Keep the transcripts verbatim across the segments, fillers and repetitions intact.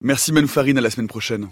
Merci Manu Farine, à la semaine prochaine.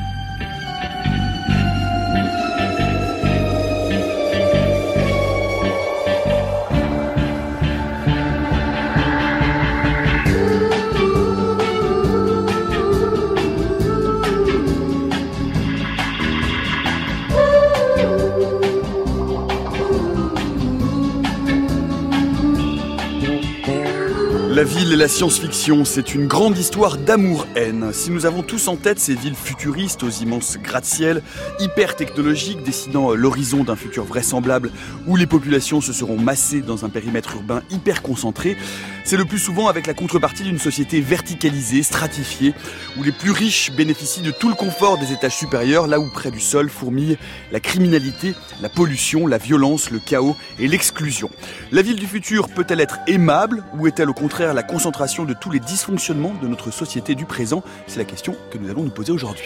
La ville et la science-fiction, c'est une grande histoire d'amour-haine. Si nous avons tous en tête ces villes futuristes aux immenses gratte-ciel, hyper technologiques, dessinant l'horizon d'un futur vraisemblable où les populations se seront massées dans un périmètre urbain hyper concentré, c'est le plus souvent avec la contrepartie d'une société verticalisée, stratifiée, où les plus riches bénéficient de tout le confort des étages supérieurs, là où près du sol fourmille la criminalité, la pollution, la violence, le chaos et l'exclusion. La ville du futur peut-elle être aimable ou est-elle au contraire la concentration de tous les dysfonctionnements de notre société du présent? C'est la question que nous allons nous poser aujourd'hui.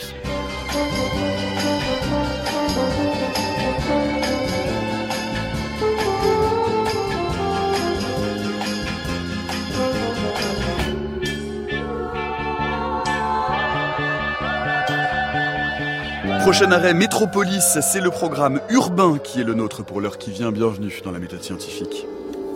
Prochain arrêt, Métropolis, c'est le programme urbain qui est le nôtre pour l'heure qui vient. Bienvenue dans la méthode scientifique.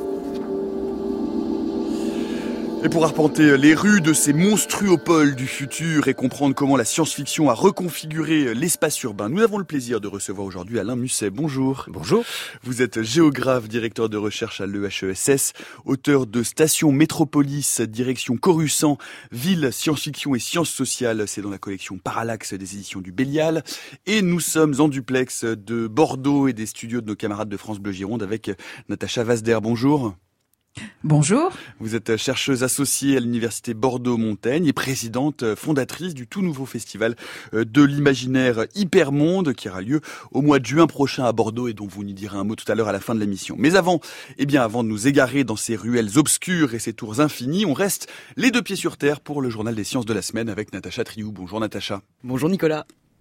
Et pour arpenter les rues de ces monstruopoles du futur et comprendre comment la science-fiction a reconfiguré l'espace urbain, nous avons le plaisir de recevoir aujourd'hui Alain Musset. Bonjour. Bonjour. Vous êtes géographe, directeur de recherche à l'E H E S S, auteur de Station Métropolis, direction Coruscant, ville, science-fiction et sciences sociales. C'est dans la collection Parallaxe des éditions du Bélial. Et nous sommes en duplex de Bordeaux et des studios de nos camarades de France Bleu Gironde avec Natacha Vazder. Bonjour. Bonjour. Vous êtes chercheuse associée à l'université Bordeaux-Montaigne et présidente fondatrice du tout nouveau festival de l'imaginaire Hypermonde qui aura lieu au mois de juin prochain à Bordeaux et dont vous nous direz un mot tout à l'heure à la fin de l'émission. Mais avant, eh bien avant de nous égarer dans ces ruelles obscures et ces tours infinies, on reste les deux pieds sur terre pour le journal des sciences de la semaine avec Natacha Triou. Bonjour Natacha. Bonjour Nicolas.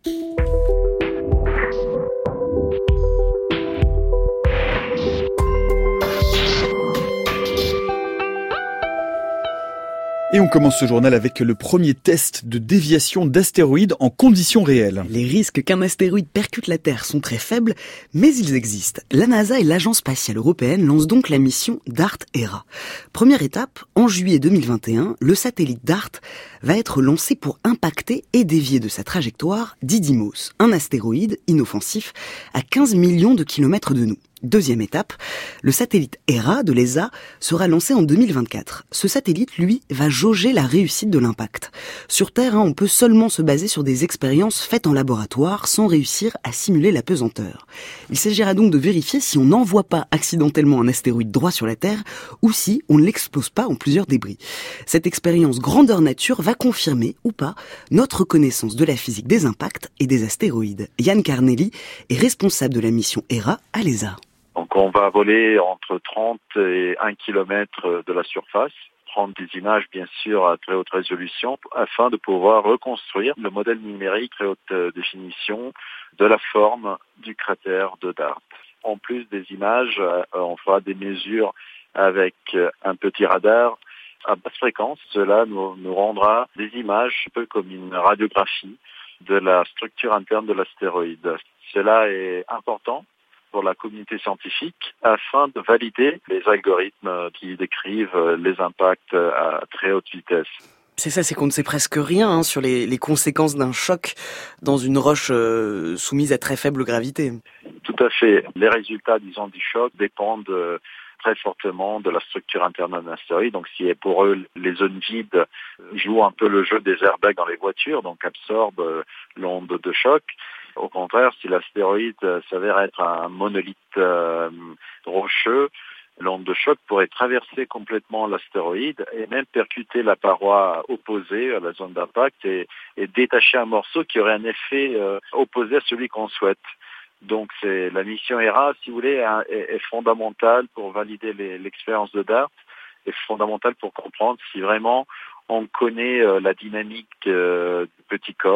Et on commence ce journal avec le premier test de déviation d'astéroïdes en conditions réelles. Les risques qu'un astéroïde percute la Terre sont très faibles, mais ils existent. La NASA et l'Agence spatiale européenne lancent donc la mission DART-Hera. Première étape, en juillet deux mille vingt et un, le satellite DART va être lancé pour impacter et dévier de sa trajectoire Didymos, un astéroïde inoffensif à quinze millions de kilomètres de nous. Deuxième étape, le satellite Hera de l'E S A sera lancé en deux mille vingt-quatre. Ce satellite, lui, va jauger la réussite de l'impact. Sur Terre, hein, on peut seulement se baser sur des expériences faites en laboratoire sans réussir à simuler la pesanteur. Il s'agira donc de vérifier si on n'envoie pas accidentellement un astéroïde droit sur la Terre ou si on ne l'explose pas en plusieurs débris. Cette expérience grandeur nature va confirmer ou pas notre connaissance de la physique des impacts et des astéroïdes. Yann Carnelli est responsable de la mission Hera à l'E S A. Donc on va voler entre trente et un kilomètre de la surface, prendre des images bien sûr à très haute résolution afin de pouvoir reconstruire le modèle numérique très haute définition de la forme du cratère de DART. En plus des images, on fera des mesures avec un petit radar à basse fréquence. Cela nous, nous rendra des images un peu comme une radiographie de la structure interne de l'astéroïde. Cela est important pour la communauté scientifique afin de valider les algorithmes qui décrivent les impacts à très haute vitesse. C'est ça, c'est qu'on ne sait presque rien hein, sur les, les conséquences d'un choc dans une roche euh, soumise à très faible gravité. Tout à fait. Les résultats, disons, du choc dépendent euh, très fortement de la structure interne d'un astéroïde. Donc, si pour eux, les zones vides jouent un peu le jeu des airbags dans les voitures, donc absorbent euh, l'onde de choc. Au contraire, si l'astéroïde s'avère être un monolithe euh, rocheux, l'onde de choc pourrait traverser complètement l'astéroïde et même percuter la paroi opposée à la zone d'impact et, et détacher un morceau qui aurait un effet euh, opposé à celui qu'on souhaite. Donc c'est la mission Hera, si vous voulez, est, est fondamentale pour valider les, l'expérience de DART, est fondamentale pour comprendre si vraiment on connaît euh, la dynamique euh, du petit corps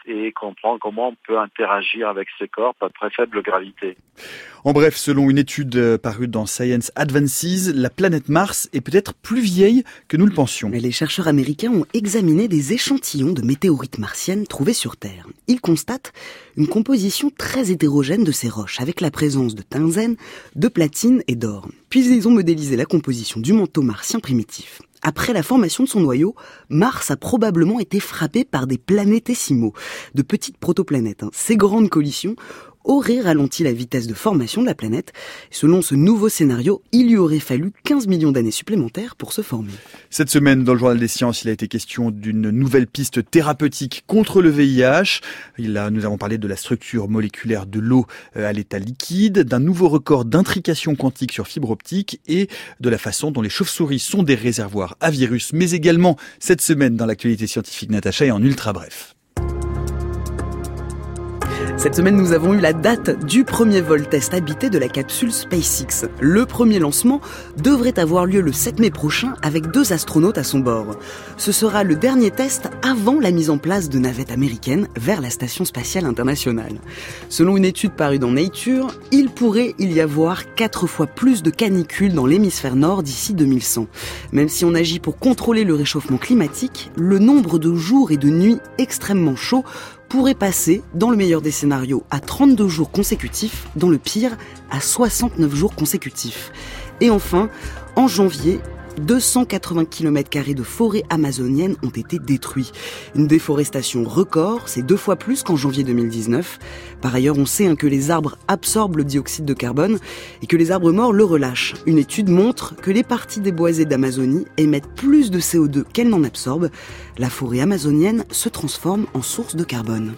et comprendre comment on peut interagir avec ces corps à très faible gravité. En bref, selon une étude parue dans Science Advances, la planète Mars est peut-être plus vieille que nous le pensions. Mais les chercheurs américains ont examiné des échantillons de météorites martiennes trouvées sur Terre. Ils constatent une composition très hétérogène de ces roches, avec la présence de tungstène, de platine et d'or. Puis ils ont modélisé la composition du manteau martien primitif. Après la formation de son noyau, Mars a probablement été frappé par des planétésimaux, de petites protoplanètes. Ces grandes collisions auraient ralenti la vitesse de formation de la planète. Selon ce nouveau scénario, il lui aurait fallu quinze millions d'années supplémentaires pour se former. Cette semaine, dans le Journal des Sciences, il a été question d'une nouvelle piste thérapeutique contre le V I H. Il a, nous avons parlé de la structure moléculaire de l'eau à l'état liquide, d'un nouveau record d'intrication quantique sur fibre optique et de la façon dont les chauves-souris sont des réservoirs à virus, mais également cette semaine dans l'actualité scientifique Natacha et en ultra bref. Cette semaine, nous avons eu la date du premier vol test habité de la capsule SpaceX. Le premier lancement devrait avoir lieu le sept mai prochain avec deux astronautes à son bord. Ce sera le dernier test avant la mise en place de navettes américaines vers la Station spatiale internationale. Selon une étude parue dans Nature, il pourrait y y avoir quatre fois plus de canicules dans l'hémisphère nord d'ici deux mille cent. Même si on agit pour contrôler le réchauffement climatique, le nombre de jours et de nuits extrêmement chauds pourrait passer, dans le meilleur des scénarios, à trente-deux jours consécutifs, dans le pire, à soixante-neuf jours consécutifs. Et enfin, en janvier, deux cent quatre-vingts kilomètres carrés de forêt amazonienne ont été détruits. Une déforestation record, c'est deux fois plus qu'en janvier deux mille dix-neuf. Par ailleurs, on sait hein, que les arbres absorbent le dioxyde de carbone et que les arbres morts le relâchent. Une étude montre que les parties déboisées d'Amazonie émettent plus de C O deux qu'elles n'en absorbent. La forêt amazonienne se transforme en source de carbone.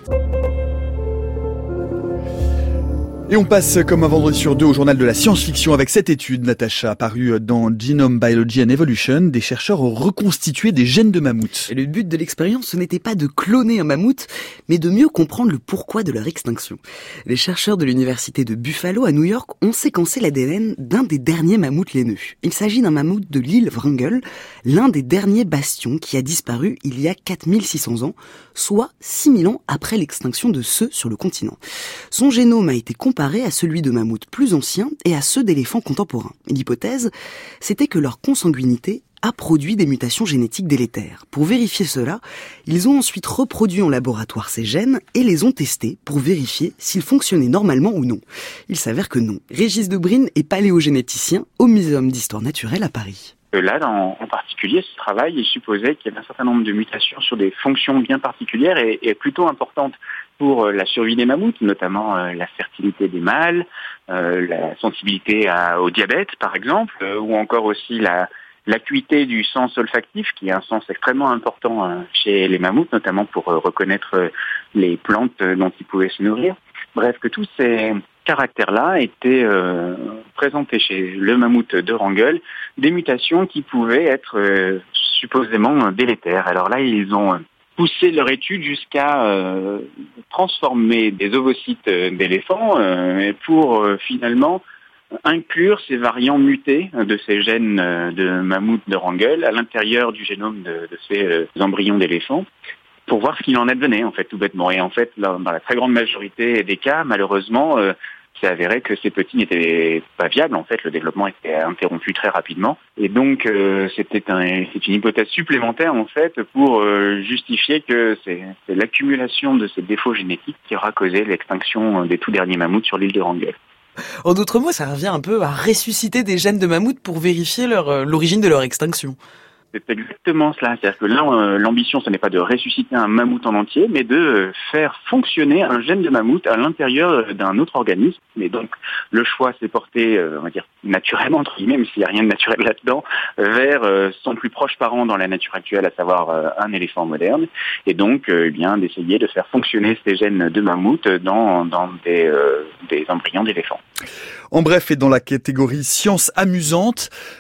Et on passe comme un vendredi sur deux au journal de la science-fiction avec cette étude, Natacha, parue dans Genome Biology and Evolution. Des chercheurs ont reconstitué des gènes de mammouths. Et le but de l'expérience, ce n'était pas de cloner un mammouth, mais de mieux comprendre le pourquoi de leur extinction. Les chercheurs de l'université de Buffalo à New York ont séquencé l'A D N d'un des derniers mammouths laineux. Il s'agit d'un mammouth de l'île Wrangel, l'un des derniers bastions qui a disparu il y a quatre mille six cents ans, soit six mille ans après l'extinction de ceux sur le continent. Son génome a été comparé à celui de mammouths plus anciens et à ceux d'éléphants contemporains. L'hypothèse, c'était que leur consanguinité a produit des mutations génétiques délétères. Pour vérifier cela, ils ont ensuite reproduit en laboratoire ces gènes et les ont testés pour vérifier s'ils fonctionnaient normalement ou non. Il s'avère que non. Régis Debrine est paléogénéticien au Muséum d'histoire naturelle à Paris. Là, dans, en particulier, ce travail, il supposait qu'il y avait un certain nombre de mutations sur des fonctions bien particulières et, et plutôt importantes pour la survie des mammouths, notamment euh, la fertilité des mâles, euh, la sensibilité à, au diabète, par exemple, euh, ou encore aussi la, l'acuité du sens olfactif, qui est un sens extrêmement important euh, chez les mammouths, notamment pour euh, reconnaître euh, les plantes euh, dont ils pouvaient se nourrir. Bref, que tous ces caractères-là étaient euh, présentés chez le mammouth de Wrangel, des mutations qui pouvaient être euh, supposément délétères. Alors là, ils ont poussé leur étude jusqu'à euh, transformer des ovocytes d'éléphants euh, pour euh, finalement inclure ces variants mutés de ces gènes de mammouth de Wrangel à l'intérieur du génome de, de ces euh, embryons d'éléphants, pour voir ce qu'il en advenait, en fait, tout bêtement. Et en fait, là, dans la très grande majorité des cas, malheureusement, euh, c'est avéré que ces petits n'étaient pas viables. En fait, le développement était interrompu très rapidement. Et donc, euh, c'était un, c'est une hypothèse supplémentaire, en fait, pour euh, justifier que c'est, c'est l'accumulation de ces défauts génétiques qui aura causé l'extinction des tout derniers mammouths sur l'île de Wrangel. En d'autres mots, ça revient un peu à ressusciter des gènes de mammouths pour vérifier leur, euh, l'origine de leur extinction. C'est exactement cela. C'est-à-dire que là, euh, l'ambition, ce n'est pas de ressusciter un mammouth en entier, mais de euh, faire fonctionner un gène de mammouth à l'intérieur d'un autre organisme. Et donc, le choix s'est porté, euh, on va dire, naturellement, entre guillemets, même s'il n'y a rien de naturel là-dedans, vers euh, son plus proche parent dans la nature actuelle, à savoir euh, un éléphant moderne. Et donc, euh, eh bien, d'essayer de faire fonctionner ces gènes de mammouth dans, dans des, euh, des embryons d'éléphants. En bref, et dans la catégorie science amusante,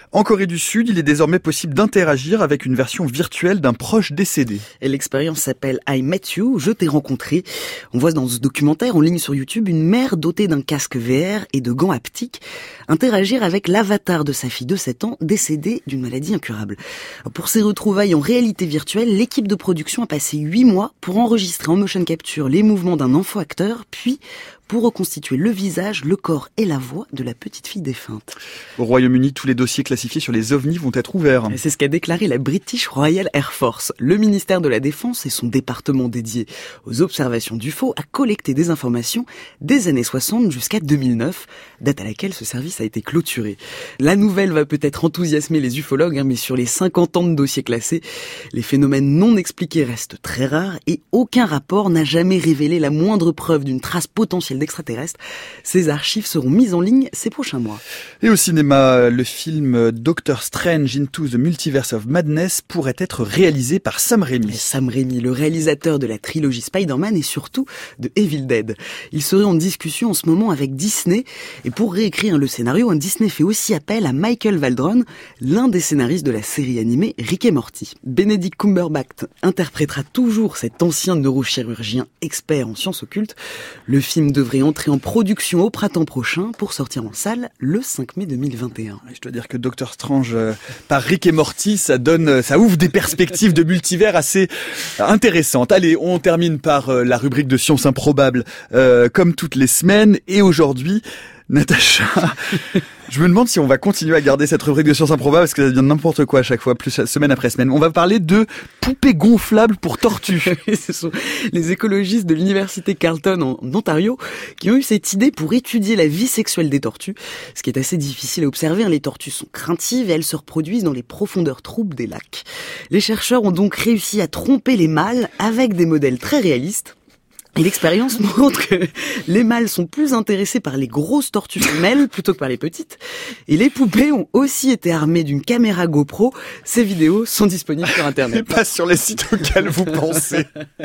En Corée du Sud, il est désormais possible d'interagir avec une version virtuelle d'un proche décédé. Et l'expérience s'appelle I Met You, je t'ai rencontré. On voit dans ce documentaire en ligne sur YouTube une mère dotée d'un casque V R et de gants haptiques interagir avec l'avatar de sa fille de sept ans décédée d'une maladie incurable. Pour ces retrouvailles en réalité virtuelle, l'équipe de production a passé huit mois pour enregistrer en motion capture les mouvements d'un enfant acteur, puis pour reconstituer le visage, le corps et la voix de la petite fille défunte. Au Royaume-Uni, tous les dossiers classifiés sur les ovnis vont être ouverts. Et c'est ce qu'a déclaré la British Royal Air Force. Le ministère de la Défense et son département dédié aux observations d'U F O a collecté des informations des années soixante jusqu'à deux mille neuf, date à laquelle ce service a été clôturé. La nouvelle va peut-être enthousiasmer les ufologues, hein, mais sur les cinquante ans de dossiers classés, les phénomènes non expliqués restent très rares et aucun rapport n'a jamais révélé la moindre preuve d'une trace potentielle d'extraterrestres. Ces archives seront mises en ligne ces prochains mois. Et au cinéma, le film Doctor Strange Into the Multiverse of Madness pourrait être réalisé par Sam Raimi. Et Sam Raimi, le réalisateur de la trilogie Spider-Man et surtout de Evil Dead. Il serait en discussion en ce moment avec Disney. Et pour réécrire le scénario, Disney fait aussi appel à Michael Waldron, l'un des scénaristes de la série animée Rick et Morty. Benedict Cumberbatch interprétera toujours cet ancien neurochirurgien expert en sciences occultes. Le film devrait entrer en production au printemps prochain pour sortir en salle le cinq mai deux mille vingt et un. Je dois dire que Doctor Strange euh, par Rick et Morty, ça donne, ça ouvre des perspectives de multivers assez intéressantes. Allez, on termine par euh, la rubrique de sciences improbables, euh, comme toutes les semaines. Et aujourd'hui, Natacha, je me demande si on va continuer à garder cette rubrique de sciences improbables parce que ça devient n'importe quoi à chaque fois, plus semaine après semaine. On va parler de poupées gonflables pour tortues. Ce sont les écologistes de l'université Carleton en Ontario qui ont eu cette idée pour étudier la vie sexuelle des tortues. Ce qui est assez difficile à observer, les tortues sont craintives et elles se reproduisent dans les profondeurs troubles des lacs. Les chercheurs ont donc réussi à tromper les mâles avec des modèles très réalistes. Et l'expérience montre que les mâles sont plus intéressés par les grosses tortues femelles plutôt que par les petites. Et les poupées ont aussi été armées d'une caméra GoPro. Ces vidéos sont disponibles sur Internet. Et pas sur les sites auxquels vous pensez.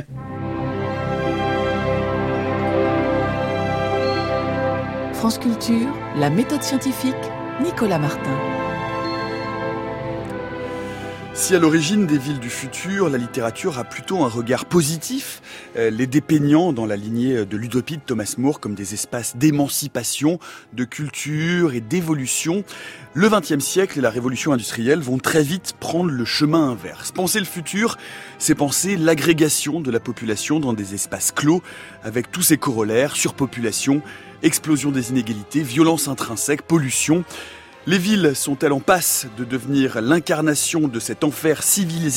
France Culture, la méthode scientifique, Nicolas Martin. Si à l'origine des villes du futur, la littérature a plutôt un regard positif, euh, les dépeignant dans la lignée de l'utopie de Thomas More comme des espaces d'émancipation, de culture et d'évolution, le vingtième siècle et la révolution industrielle vont très vite prendre le chemin inverse. Penser le futur, c'est penser l'agrégation de la population dans des espaces clos, avec tous ses corollaires, surpopulation, explosion des inégalités, violence intrinsèque, pollution. Les villes sont-elles en passe de devenir l'incarnation de cet enfer civilisationnel ?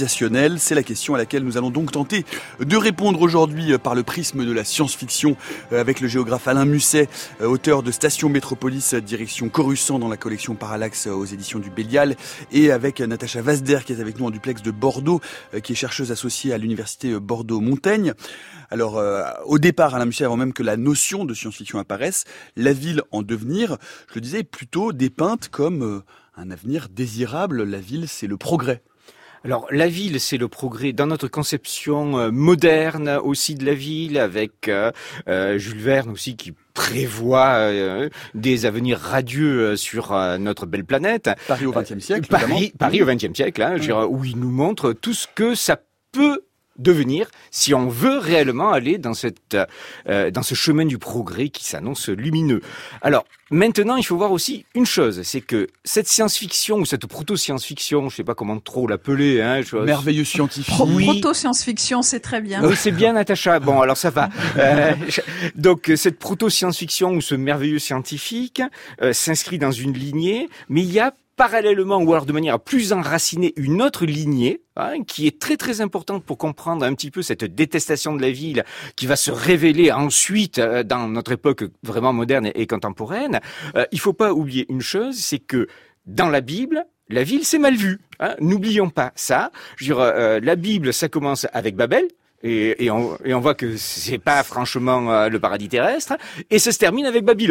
C'est la question à laquelle nous allons donc tenter de répondre aujourd'hui par le prisme de la science-fiction avec le géographe Alain Musset, auteur de Station Métropolis, direction Coruscant dans la collection Parallaxe aux éditions du Bélial, et avec Natacha Vazder qui est avec nous en duplex de Bordeaux, qui est chercheuse associée à l'université Bordeaux-Montaigne. Alors, euh, au départ, Alain Musset, avant même que la notion de science-fiction apparaisse, la ville en devenir, je le disais, est plutôt dépeinte comme euh, un avenir désirable. La ville, c'est le progrès. Alors, la ville, c'est le progrès dans notre conception euh, moderne aussi de la ville, avec euh, euh, Jules Verne aussi qui prévoit euh, des avenirs radieux sur euh, notre belle planète. Paris au vingtième siècle, Paris, évidemment. Paris au vingtième siècle, hein, je veux dire, où il nous montre tout ce que ça peut devenir si on veut réellement aller dans cette euh, dans ce chemin du progrès qui s'annonce lumineux. Alors maintenant, il faut voir aussi une chose, c'est que cette science-fiction ou cette proto-science-fiction, je sais pas comment trop l'appeler, hein, je... merveilleux scientifique. Pro- oui. Proto-science-fiction, c'est très bien. Oui, c'est bien, Natacha. Bon, alors ça va. Euh, je... Donc cette proto-science-fiction ou ce merveilleux scientifique euh, s'inscrit dans une lignée, mais il y a parallèlement ou alors de manière plus enracinée une autre lignée hein, qui est très très importante pour comprendre un petit peu cette détestation de la ville qui va se révéler ensuite euh, dans notre époque vraiment moderne et, et contemporaine. Euh, il faut pas oublier une chose, c'est que dans la Bible, la ville c'est mal vu. Hein, n'oublions pas ça. Je veux dire, euh, la Bible ça commence avec Babel. Et, et, on, et on voit que c'est pas franchement euh, le paradis terrestre, et ça se termine avec Babylone.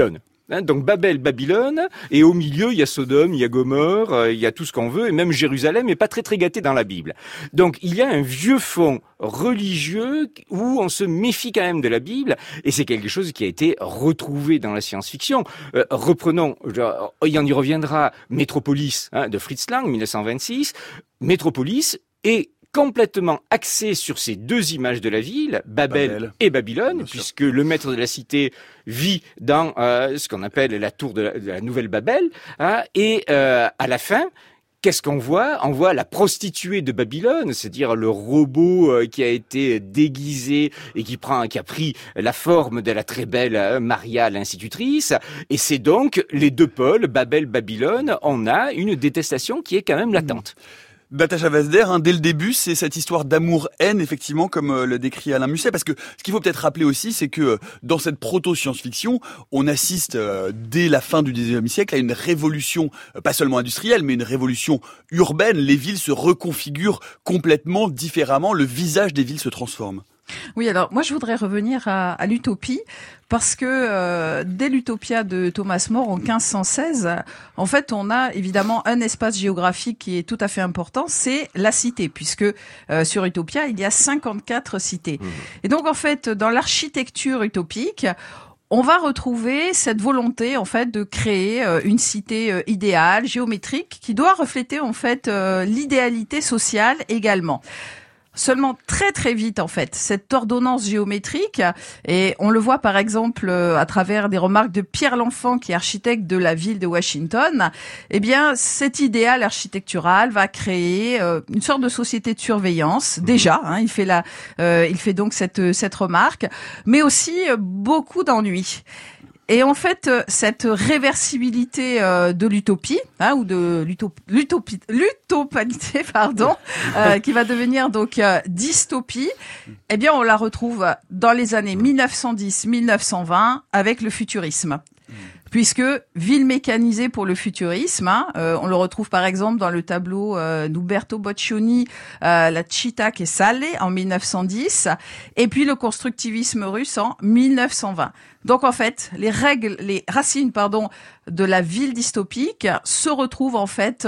Hein, donc Babel, Babylone, et au milieu il y a Sodome, il y a Gomorrhe, euh, il y a tout ce qu'on veut, et même Jérusalem est pas très très gâté dans la Bible. Donc il y a un vieux fond religieux où on se méfie quand même de la Bible, et c'est quelque chose qui a été retrouvé dans la science-fiction. Euh, reprenons, genre, il en y reviendra, Metropolis hein, de Fritz Lang, dix-neuf cent vingt-six. Metropolis est complètement axé sur ces deux images de la ville, Babel, Babel. et Babylone, Bien puisque sûr. le maître de la cité vit dans euh, ce qu'on appelle la tour de la, de la Nouvelle Babel, hein, et euh, à la fin, qu'est-ce qu'on voit ? On voit la prostituée de Babylone, c'est-à-dire le robot euh, qui a été déguisé et qui prend, qui a pris la forme de la très belle euh, Maria, l'institutrice, et c'est donc les deux pôles, Babel, Babylone, on a une détestation qui est quand même latente. Mmh. Natacha Vazder, hein, dès le début, c'est cette histoire d'amour-haine, effectivement, comme euh, le décrit Alain Musset, parce que ce qu'il faut peut-être rappeler aussi, c'est que euh, dans cette proto-science-fiction, on assiste euh, dès la fin du dix-neuvième siècle à une révolution, euh, pas seulement industrielle, mais une révolution urbaine. Les villes se reconfigurent complètement différemment, le visage des villes se transforme. Oui, alors moi je voudrais revenir à, à l'utopie parce que euh, dès l'Utopia de Thomas More en quinze cent seize, en fait on a évidemment un espace géographique qui est tout à fait important, c'est la cité, puisque euh, sur Utopia il y a cinquante-quatre cités. Mmh. Et donc en fait dans l'architecture utopique, on va retrouver cette volonté en fait de créer euh, une cité euh, idéale, géométrique, qui doit refléter en fait euh, l'idéalité sociale également. Seulement très très vite en fait, cette ordonnance géométrique, et on le voit par exemple à travers des remarques de Pierre L'Enfant qui est architecte de la ville de Washington, eh bien cet idéal architectural va créer euh, une sorte de société de surveillance, déjà, hein, il fait la, euh, il fait donc cette cette remarque, mais aussi euh, beaucoup d'ennuis. Et en fait, cette réversibilité euh, de l'utopie, hein, ou de l'utopie, l'utopie, l'utopalité, pardon, euh, qui va devenir donc euh, dystopie, eh bien, on la retrouve dans les années mille neuf cent dix mille neuf cent vingt avec le futurisme. Puisque ville mécanisée pour le futurisme, hein, euh, on le retrouve par exemple dans le tableau euh, d'Uberto Boccioni, euh, la Città che sale en mille neuf cent dix, et puis le constructivisme russe en mille neuf cent vingt. Donc en fait, les règles, les racines, pardon, de la ville dystopique se retrouvent en fait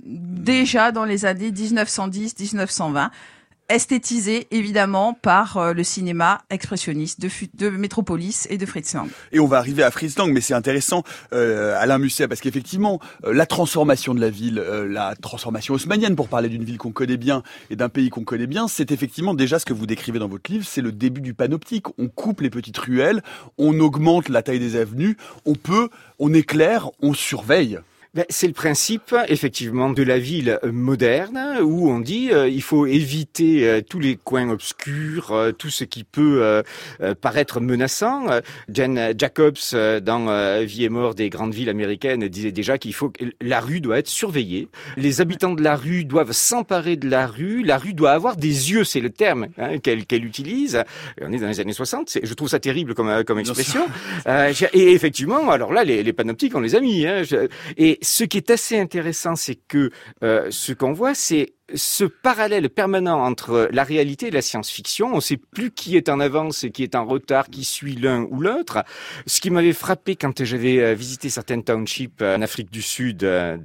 déjà dans les années dix-neuf cent dix dix-neuf cent vingt. Esthétisé évidemment par euh, le cinéma expressionniste de, de Metropolis et de Fritz Lang. Et on va arriver à Fritz Lang, mais c'est intéressant, euh, Alain Musset, parce qu'effectivement, euh, la transformation de la ville, euh, la transformation haussmannienne, pour parler d'une ville qu'on connaît bien et d'un pays qu'on connaît bien, c'est effectivement déjà ce que vous décrivez dans votre livre, c'est le début du panoptique. On coupe les petites ruelles, on augmente la taille des avenues, on peut, on éclaire, on surveille. Ben, c'est le principe, effectivement, de la ville moderne, où on dit euh, il faut éviter euh, tous les coins obscurs, euh, tout ce qui peut euh, euh, paraître menaçant. Jane Jacobs, euh, dans euh, Vie et mort des grandes villes américaines, disait déjà qu'il faut que la rue doit être surveillée. Les habitants de la rue doivent s'emparer de la rue. La rue doit avoir des yeux, c'est le terme hein, qu'elle, qu'elle utilise. Et on est dans les années soixante, c'est, je trouve ça terrible comme, comme expression. Euh, et effectivement, alors là, les, les panoptiques, on les a mis. Hein, je, et ce qui est assez intéressant, c'est que euh, ce qu'on voit, c'est ce parallèle permanent entre la réalité et la science-fiction. On ne sait plus qui est en avance et qui est en retard, qui suit l'un ou l'autre. Ce qui m'avait frappé quand j'avais visité certaines townships en Afrique du Sud de,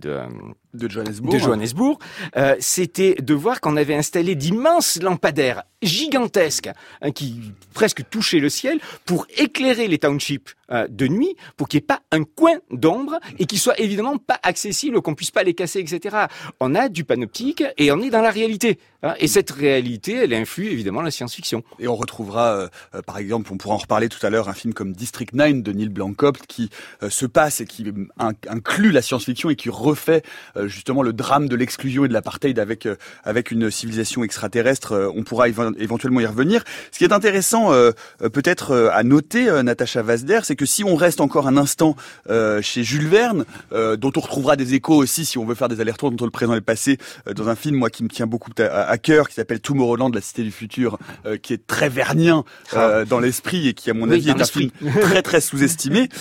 de Johannesburg, de Johannesburg euh, c'était de voir qu'on avait installé d'immenses lampadaires gigantesques hein, qui presque touchaient le ciel pour éclairer les townships euh, de nuit, pour qu'il n'y ait pas un coin d'ombre et qui soit évidemment pas accessible, qu'on puisse pas les casser, et cetera. On a du panoptique et on est dans la réalité. Hein, et cette réalité, elle influe évidemment la science-fiction. Et on retrouvera, euh, euh, par exemple, on pourra en reparler tout à l'heure, un film comme District neuf de Neil Blomkamp qui euh, se passe et qui in- inclut la science-fiction et qui refait euh, justement le drame de l'exclusion et de l'apartheid avec euh, avec une civilisation extraterrestre. Euh, on pourra éve- éventuellement y revenir. Ce qui est intéressant, euh, euh, peut-être euh, à noter, euh, Natacha Vazder, c'est que si on reste encore un instant euh, chez Jules Verne, euh, dont on retrouvera des échos aussi si on veut faire des allers-retours entre le présent et le passé, euh, dans un film moi qui me tient beaucoup à, à cœur, qui s'appelle Tomorrowland, la cité du futur, euh, qui est très vernien euh, dans l'esprit et qui à mon oui, avis est un film très très sous-estimé.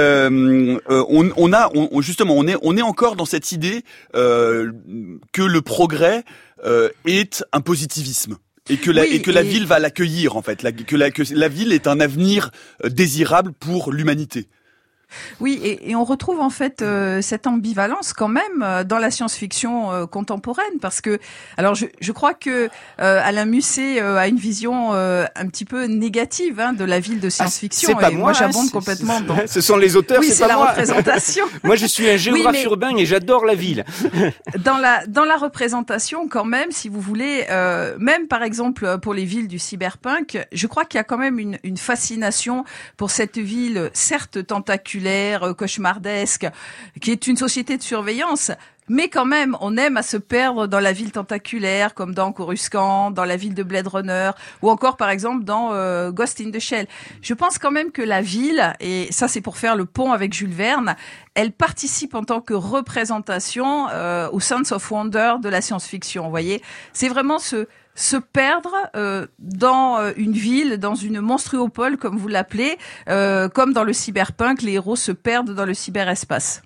Euh, euh, on, on a on, justement on est on est encore dans cette idée euh, que le progrès euh, est un positivisme. Et que la, oui, et que la et... ville va l'accueillir, en fait. La, que, la, que la ville est un avenir euh, désirable pour l'humanité. Oui, et, et on retrouve en fait euh, cette ambivalence quand même euh, dans la science-fiction euh, contemporaine, parce que, alors je, je crois que euh, Alain Musset euh, a une vision euh, un petit peu négative hein, de la ville de science-fiction. Ah, c'est pas et moi, moi, j'abonde c'est, complètement. c'est, Dans... Ce sont les auteurs, oui, c'est, c'est pas la moi. représentation. Moi, je suis un géographe oui, mais... urbain et j'adore la ville. Dans la dans la représentation, quand même, si vous voulez, euh, même par exemple pour les villes du cyberpunk, je crois qu'il y a quand même une, une fascination pour cette ville, certes tentaculaire, cauchemardesque, qui est une société de surveillance. Mais quand même, on aime à se perdre dans la ville tentaculaire, comme dans Coruscant, dans la ville de Blade Runner, ou encore par exemple dans euh, Ghost in the Shell. Je pense quand même que la ville, et ça c'est pour faire le pont avec Jules Verne, elle participe en tant que représentation euh, au sense of wonder de la science-fiction. Vous voyez, c'est vraiment ce se perdre euh, dans euh, une ville, dans une monstruopole, comme vous l'appelez, euh, comme dans le cyberpunk, les héros se perdent dans le cyberespace.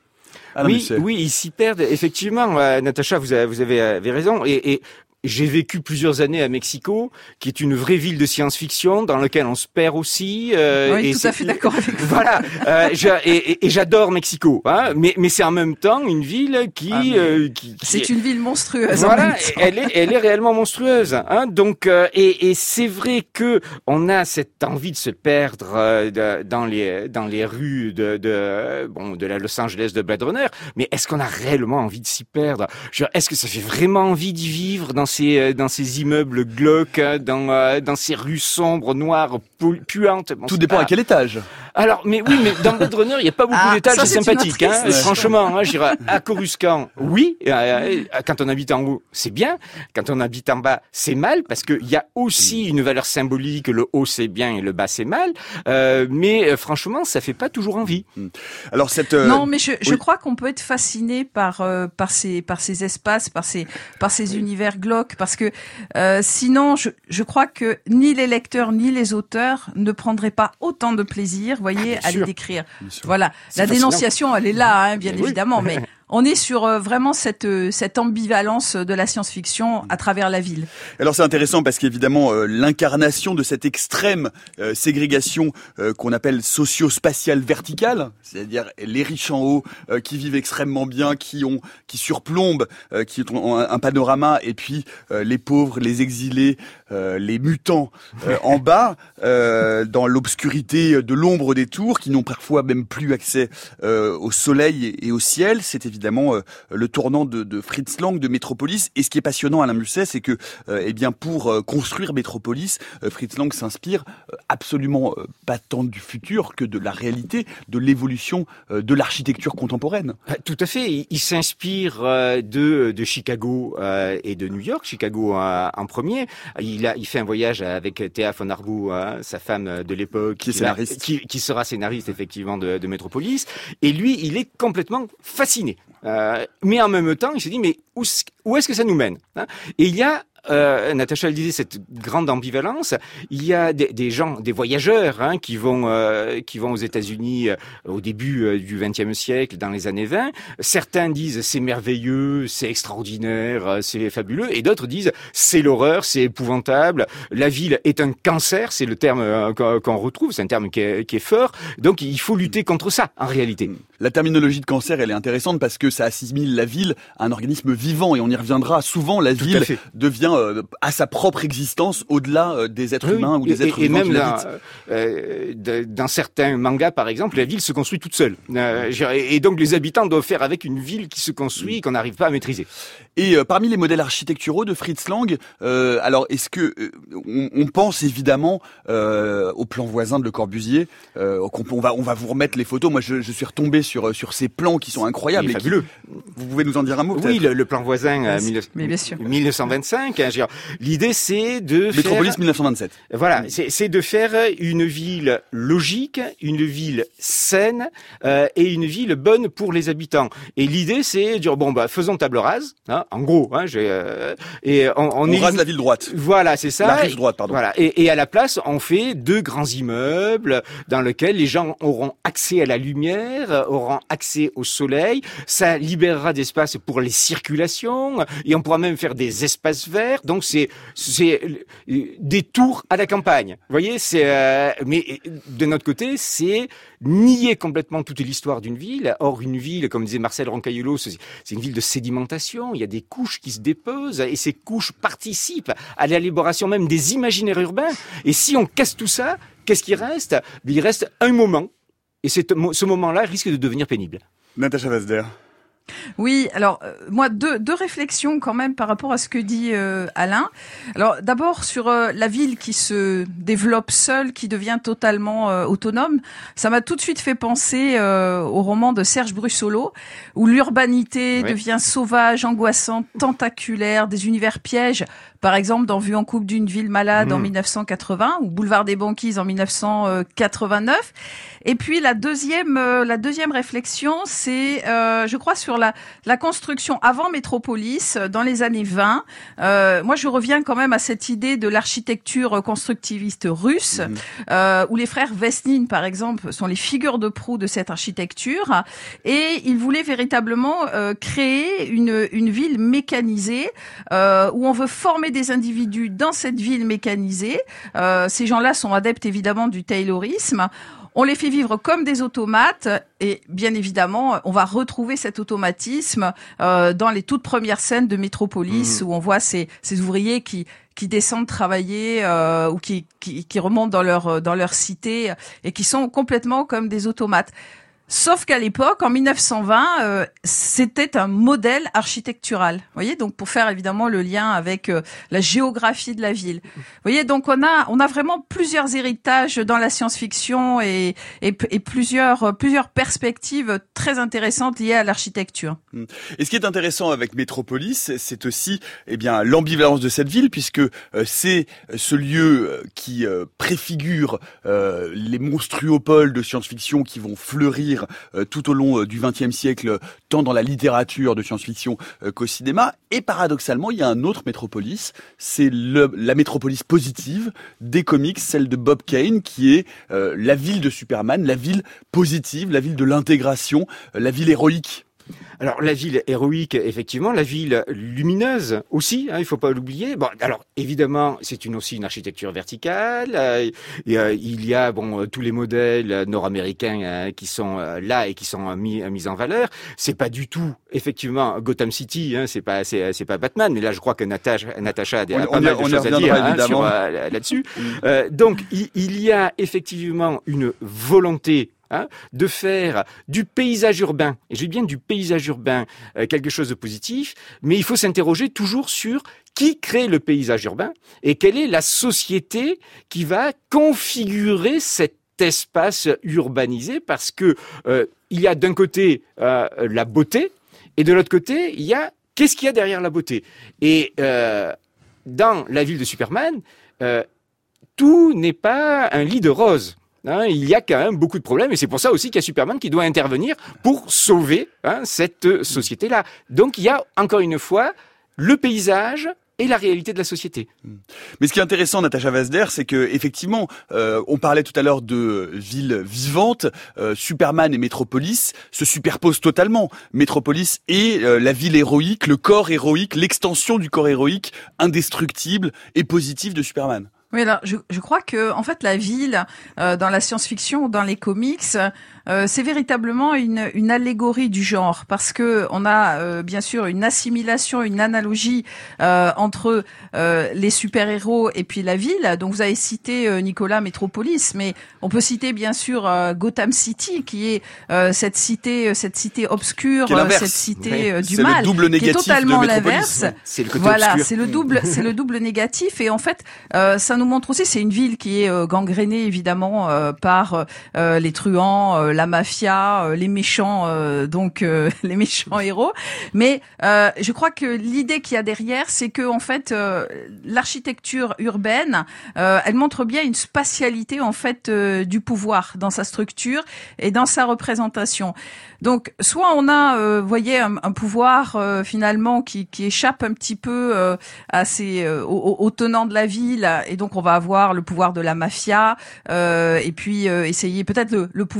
Ah, oui, oui, ils s'y perdent. Effectivement, euh, Natacha, vous avez, vous avez, avez raison. Et, et j'ai vécu plusieurs années à Mexico, qui est une vraie ville de science-fiction dans laquelle on se perd aussi. Euh, oui, et tout c'est, à fait d'accord avec vous. Voilà, euh, et, et, et j'adore Mexico, hein, mais, mais c'est en même temps une ville qui... Ah, euh, qui, qui c'est est... une ville monstrueuse. Voilà, en même temps. elle est, elle est réellement monstrueuse. Hein, donc, euh, et, et c'est vrai que on a cette envie de se perdre euh, de, dans les dans les rues de, de bon de la Los Angeles de Blade Runner, mais est-ce qu'on a réellement envie de s'y perdre? Je veux dire, est-ce que ça fait vraiment envie d'y vivre dans ces dans ces immeubles glauques, dans euh, dans ces rues sombres, noires, puantes? Bon, tout dépend pas... à quel étage. Alors, mais oui, mais dans Blade Runner, il n'y a pas beaucoup Ah, d'étages ça, c'est sympathiques. Hein, franchement, hein, je dirais, à Coruscant, oui. Euh, quand on habite en haut, c'est bien. Quand on habite en bas, c'est mal, parce qu'il y a aussi une valeur symbolique. Le haut, c'est bien, et le bas, c'est mal. Euh, mais euh, franchement, ça fait pas toujours envie. Alors cette euh... non, mais je, je oui. crois qu'on peut être fasciné par euh, par ces par ces espaces, par ces par ces univers glauques, parce que euh, sinon, je je crois que ni les lecteurs ni les auteurs ne prendraient pas autant de plaisir, voyez, ah, à sûr. les décrire. Voilà, c'est la fascinant. dénonciation, elle est là, hein, bien oui. évidemment, mais on est sur euh, vraiment cette euh, cette ambivalence de la science-fiction à travers la ville. Alors c'est intéressant parce qu'évidemment euh, l'incarnation de cette extrême euh, ségrégation euh, qu'on appelle socio-spatiale verticale, c'est-à-dire les riches en haut euh, qui vivent extrêmement bien, qui ont qui surplombent, euh, qui ont un, un panorama, et puis euh, les pauvres, les exilés, euh, les mutants euh, en bas, euh, dans l'obscurité de l'ombre des tours, qui n'ont parfois même plus accès euh, au soleil et, et au ciel. C'est évidemment euh, le tournant de, de Fritz Lang, de Metropolis. Et ce qui est passionnant à Alain Musset, c'est que, euh, eh bien, pour euh, construire Metropolis, euh, Fritz Lang s'inspire euh, absolument euh, pas tant du futur que de la réalité, de l'évolution euh, de l'architecture contemporaine. Tout à fait. Il, il s'inspire euh, de, de Chicago euh, et de New York. Chicago euh, en premier. Il a, il fait un voyage avec Thea von Arbout, euh, sa femme de l'époque, qui est scénariste, qui, qui sera scénariste effectivement de, de Metropolis. Et lui, il est complètement fasciné. Euh, mais en même temps, il se dit, mais où, où est-ce que ça nous mène, hein? Et il y a Euh, Natacha le disait, cette grande ambivalence. Il y a des, des gens, des voyageurs, hein, qui vont, euh, qui vont aux États-Unis euh, au début euh, du vingtième siècle, dans les années vingt. Certains disent c'est merveilleux, c'est extraordinaire, euh, c'est fabuleux, et d'autres disent c'est l'horreur, c'est épouvantable. La ville est un cancer, c'est le terme euh, qu'on, qu'on retrouve, c'est un terme qui est, qui est fort. Donc il faut lutter contre ça, en réalité. La terminologie de cancer, elle est intéressante parce que ça assimile la ville à un organisme vivant, et on y reviendra. Souvent, la Tout ville devient Euh, à sa propre existence au-delà euh, des êtres oui, humains ou des et, êtres et vivants même qui là, l'habitent. Euh, de, dans certains mangas, par exemple, la ville se construit toute seule. Euh, et donc les habitants doivent faire avec une ville qui se construit et qu'on n'arrive pas à maîtriser. Et euh, parmi les modèles architecturaux de Fritz Lang, euh, alors est-ce que euh, on, on pense évidemment euh, au plan voisin de Le Corbusier, euh, qu'on, on va on va vous remettre les photos. Moi, je, je suis retombé sur sur ces plans qui sont incroyables. Il est fabuleux. Qui, vous pouvez nous en dire un mot? Oui, le, le plan voisin, euh, mais bien sûr. dix-neuf cent vingt-cinq. Hein, l'idée c'est de Métropolis faire... dix-neuf cent vingt-sept. Voilà, c'est, c'est de faire une ville logique, une ville saine euh, et une ville bonne pour les habitants. Et l'idée c'est de dire bon bah faisons table rase, hein, en gros. Hein, j'ai, euh, et on, on, on élimine... rase la ville droite. Voilà, c'est ça. La rive droite, pardon. Voilà, et, et à la place on fait deux grands immeubles dans lesquels les gens auront accès à la lumière, auront accès au soleil. Ça libérera d'espace pour les circulations et on pourra même faire des espaces verts. faire. Donc c'est c'est des tours à la campagne. Vous voyez, c'est euh, mais de notre côté, c'est nier complètement toute l'histoire d'une ville. Or, une ville, comme disait Marcel Roncailloulot, c'est une ville de sédimentation. Il y a des couches qui se déposent et ces couches participent à l'élaboration même des imaginaires urbains. Et si on casse tout ça, qu'est-ce qui reste? Il reste un moment. Et ce moment-là risque de devenir pénible. Natacha Vazder. Oui, alors euh, moi deux deux réflexions quand même par rapport à ce que dit euh, Alain. Alors d'abord sur euh, la ville qui se développe seule, qui devient totalement euh, autonome, ça m'a tout de suite fait penser euh, au roman de Serge Brussolo où l'urbanité oui. devient sauvage, angoissante, tentaculaire, des univers pièges. Par exemple, dans Vue en coupe d'une ville malade mmh. en mille neuf cent quatre-vingts ou Boulevard des Banquises en mille neuf cent quatre-vingt-neuf. Et puis la deuxième, euh, la deuxième réflexion, c'est, euh, je crois, sur la, la construction avant Métropolis, dans les années vingt. Euh, moi, je reviens quand même à cette idée de l'architecture constructiviste russe, mmh. euh, où les frères Vesnine, par exemple, sont les figures de proue de cette architecture. Et ils voulaient véritablement euh, créer une, une ville mécanisée, euh, où on veut former des individus dans cette ville mécanisée. Euh, ces gens-là sont adeptes évidemment du taylorisme. On les fait vivre comme des automates et bien évidemment, on va retrouver cet automatisme euh, dans les toutes premières scènes de Métropolis mmh. où on voit ces, ces ouvriers qui qui descendent travailler euh, ou qui, qui qui remontent dans leur dans leur cité et qui sont complètement comme des automates. Sauf qu'à l'époque, en mille neuf cent vingt, euh, c'était un modèle architectural. Vous voyez, donc pour faire évidemment le lien avec euh, la géographie de la ville. Vous voyez, donc on a on a vraiment plusieurs héritages dans la science-fiction et et, et plusieurs plusieurs perspectives très intéressantes liées à l'architecture. Et ce qui est intéressant avec Métropolis, c'est aussi eh bien l'ambivalence de cette ville, puisque euh, c'est ce lieu qui euh, préfigure euh, les monstruopoles de science-fiction qui vont fleurir tout au long du vingtième siècle, tant dans la littérature de science-fiction qu'au cinéma. Et paradoxalement, il y a un autre Métropolis, c'est le, la métropolis positive des comics, celle de Bob Kane, qui est euh, la ville de Superman, la ville positive, la ville de l'intégration, la ville héroïque. Alors la ville héroïque, effectivement, la ville lumineuse aussi, hein, il faut pas l'oublier. Bon, alors évidemment, c'est une aussi une architecture verticale. Euh, et, euh, il y a bon tous les modèles nord-américains euh, qui sont euh, là et qui sont mis mis en valeur. C'est pas du tout effectivement Gotham City, hein, c'est pas c'est c'est pas Batman. Mais là, je crois que Natacha, Natacha a, on, pas mal de choses à dire hein, sur, euh, là-dessus. euh, donc il, il y a effectivement une volonté. Hein, de faire du paysage urbain, et je dis bien du paysage urbain, euh, quelque chose de positif, mais il faut s'interroger toujours sur qui crée le paysage urbain et quelle est la société qui va configurer cet espace urbanisé, parce que euh, il y a d'un côté euh, la beauté, et de l'autre côté, il y a qu'est-ce qu'il y a derrière la beauté. Et euh, dans la ville de Superman, euh, tout n'est pas un lit de roses. Hein, il y a quand même beaucoup de problèmes et c'est pour ça aussi qu'il y a Superman qui doit intervenir pour sauver hein, cette société-là. Donc il y a encore une fois le paysage et la réalité de la société. Mais ce qui est intéressant, Natacha Vazder, c'est que effectivement, euh, on parlait tout à l'heure de villes vivantes. Euh, Superman et Métropolis se superposent totalement. Métropolis est euh, la ville héroïque, le corps héroïque, l'extension du corps héroïque, indestructible et positif de Superman. Oui, alors je, je crois que en fait la ville euh, dans la science-fiction ou dans les comics, euh, c'est véritablement une, une allégorie du genre, parce que on a euh, bien sûr une assimilation, une analogie euh, entre euh, les super-héros et puis la ville. Donc vous avez cité euh, Nicolas Métropolis, mais on peut citer bien sûr euh, Gotham City, qui est euh, cette cité, cette cité obscure, cette cité euh, du c'est mal, le double négatif qui est totalement de l'inverse. C'est le côté voilà, obscur. c'est le double, c'est le double négatif, et en fait, euh, ça nous montre aussi, c'est une ville qui est euh, gangrénée évidemment euh, par euh, les truands, euh, la mafia, euh, les méchants, euh, donc euh, les méchants héros. Mais euh, je crois que l'idée qu'il y a derrière, c'est que en fait, euh, l'architecture urbaine, euh, elle montre bien une spatialité en fait euh, du pouvoir dans sa structure et dans sa représentation. Donc, soit on a, euh, vous voyez, un, un pouvoir euh, finalement qui, qui échappe un petit peu euh, à ces, euh, aux, aux tenants de la ville, et donc on va avoir le pouvoir de la mafia, euh, et puis euh, essayer peut-être le, le pouvoir aussi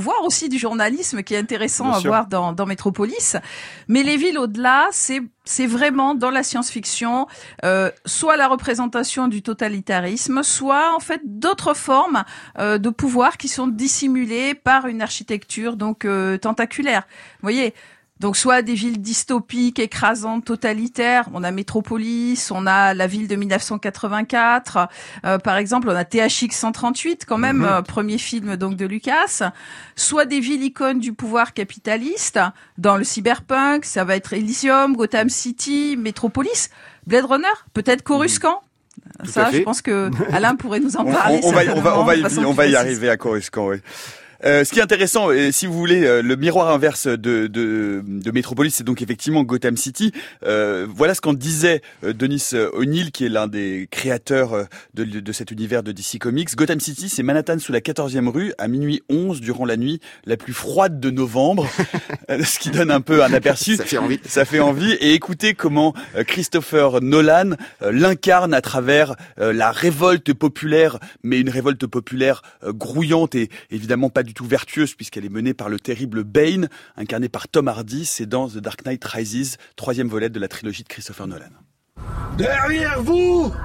aussi du journalisme qui est intéressant Bien à sûr. voir dans, dans Métropolis. Mais les villes au-delà, c'est c'est vraiment dans la science-fiction, euh, soit la représentation du totalitarisme, soit en fait d'autres formes euh, de pouvoir qui sont dissimulées par une architecture donc euh, tentaculaire. Vous voyez. Donc soit des villes dystopiques, écrasantes, totalitaires. On a Métropolis, on a la ville de mille neuf cent quatre-vingt-quatre. Euh, par exemple, on a T H X cent trente-huit, quand même, mm-hmm. euh, premier film donc de Lucas. Soit des villes icônes du pouvoir capitaliste. Dans le cyberpunk, ça va être Elysium, Gotham City, Métropolis, Blade Runner, peut-être Coruscant. Tout Ça, je pense que Alain pourrait nous en parler. On, on, va, on va, on va y, on va y précise. arriver à Coruscant, oui. Euh, ce qui est intéressant, et si vous voulez, euh, le miroir inverse de, de, de Metropolis, c'est donc effectivement Gotham City. Euh, voilà ce qu'en disait euh, Dennis O'Neil, qui est l'un des créateurs euh, de, de cet univers de D C Comics. Gotham City, c'est Manhattan sous la quatorzième rue, à minuit onze, durant la nuit la plus froide de novembre, ce qui donne un peu un aperçu. Ça fait envie. Ça fait envie. Et écoutez comment euh, Christopher Nolan euh, l'incarne à travers euh, la révolte populaire, mais une révolte populaire euh, grouillante et évidemment pas du tout vertueuse puisqu'elle est menée par le terrible Bane, incarné par Tom Hardy. C'est dans The Dark Knight Rises, troisième volet de la trilogie de Christopher Nolan. Derrière vous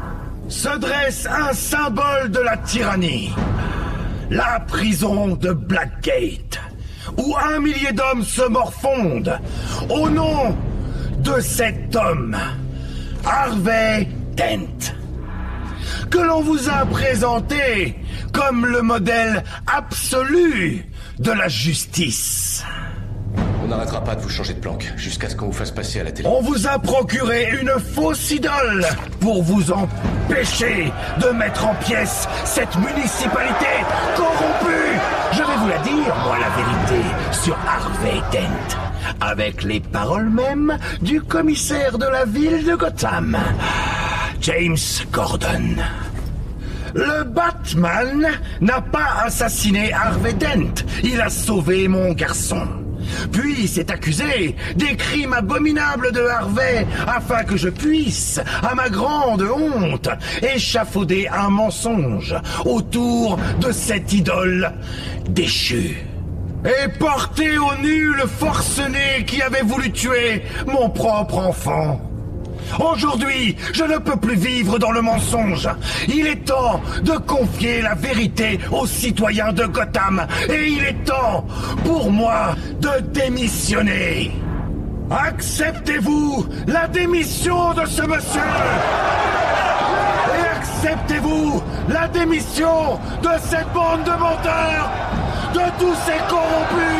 se dresse un symbole de la tyrannie. La prison de Blackgate, où un millier d'hommes se morfondent au nom de cet homme, Harvey Dent, que l'on vous a présenté comme le modèle absolu de la justice. On n'arrêtera pas de vous changer de planque jusqu'à ce qu'on vous fasse passer à la télé. On vous a procuré une fausse idole pour vous empêcher de mettre en pièces cette municipalité corrompue. Je vais vous la dire, moi, la vérité sur Harvey Dent, avec les paroles mêmes du commissaire de la ville de Gotham, James Gordon. Le Batman n'a pas assassiné Harvey Dent. Il a sauvé mon garçon. Puis s'est accusé des crimes abominables de Harvey afin que je puisse, à ma grande honte, échafauder un mensonge autour de cette idole déchue. Et porter au nu le forcené qui avait voulu tuer mon propre enfant. Aujourd'hui, je ne peux plus vivre dans le mensonge. Il est temps de confier la vérité aux citoyens de Gotham. Et il est temps pour moi de démissionner. Acceptez-vous la démission de ce monsieur? Et acceptez-vous la démission de cette bande de menteurs, de tous ces corrompus?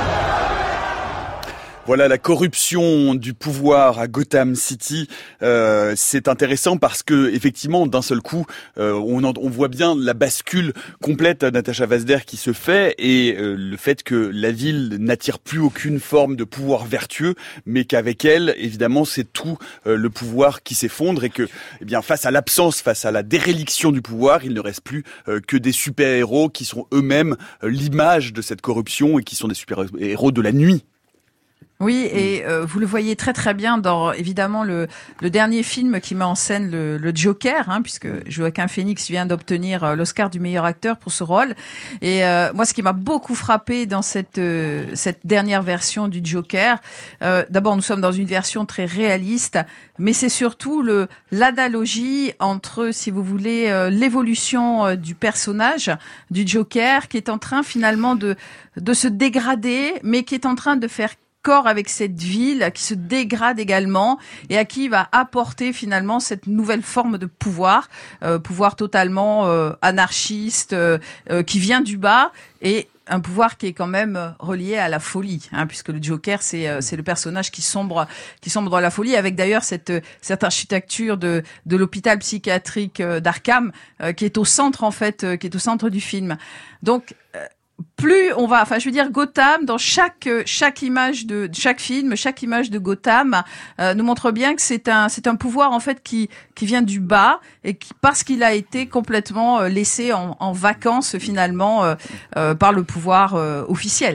Voilà la corruption du pouvoir à Gotham City. Euh, c'est intéressant parce que effectivement, d'un seul coup, euh, on, en, on voit bien la bascule complète à Natasha Vazder qui se fait et euh, le fait que la ville n'attire plus aucune forme de pouvoir vertueux, mais qu'avec elle, évidemment, c'est tout euh, le pouvoir qui s'effondre et que, eh bien, face à l'absence, face à la déréliction du pouvoir, il ne reste plus euh, que des super-héros qui sont eux-mêmes euh, l'image de cette corruption et qui sont des super-héros de la nuit. Oui, et euh, vous le voyez très très bien dans évidemment le, le dernier film qui met en scène le, le Joker, hein, puisque Joaquin Phoenix vient d'obtenir euh, l'Oscar du meilleur acteur pour ce rôle. Et euh, moi, ce qui m'a beaucoup frappé dans cette euh, cette dernière version du Joker, euh, d'abord nous sommes dans une version très réaliste, mais c'est surtout le l'analogie entre, si vous voulez, euh, l'évolution euh, du personnage du Joker qui est en train finalement de de se dégrader, mais qui est en train de faire corps avec cette ville qui se dégrade également et à qui il va apporter finalement cette nouvelle forme de pouvoir, euh, pouvoir totalement euh, anarchiste, euh, euh, qui vient du bas et un pouvoir qui est quand même relié à la folie, hein, puisque le Joker c'est euh, c'est le personnage qui sombre qui sombre dans la folie, avec d'ailleurs cette cette architecture de de l'hôpital psychiatrique d'Arkham euh, qui est au centre en fait, euh, qui est au centre du film. Donc euh, plus on va, enfin je veux dire Gotham, dans chaque chaque image de chaque film, chaque image de Gotham euh, nous montre bien que c'est un c'est un pouvoir en fait qui qui vient du bas et qui, parce qu'il a été complètement euh, laissé en, en vacances finalement euh, euh, par le pouvoir euh, officiel.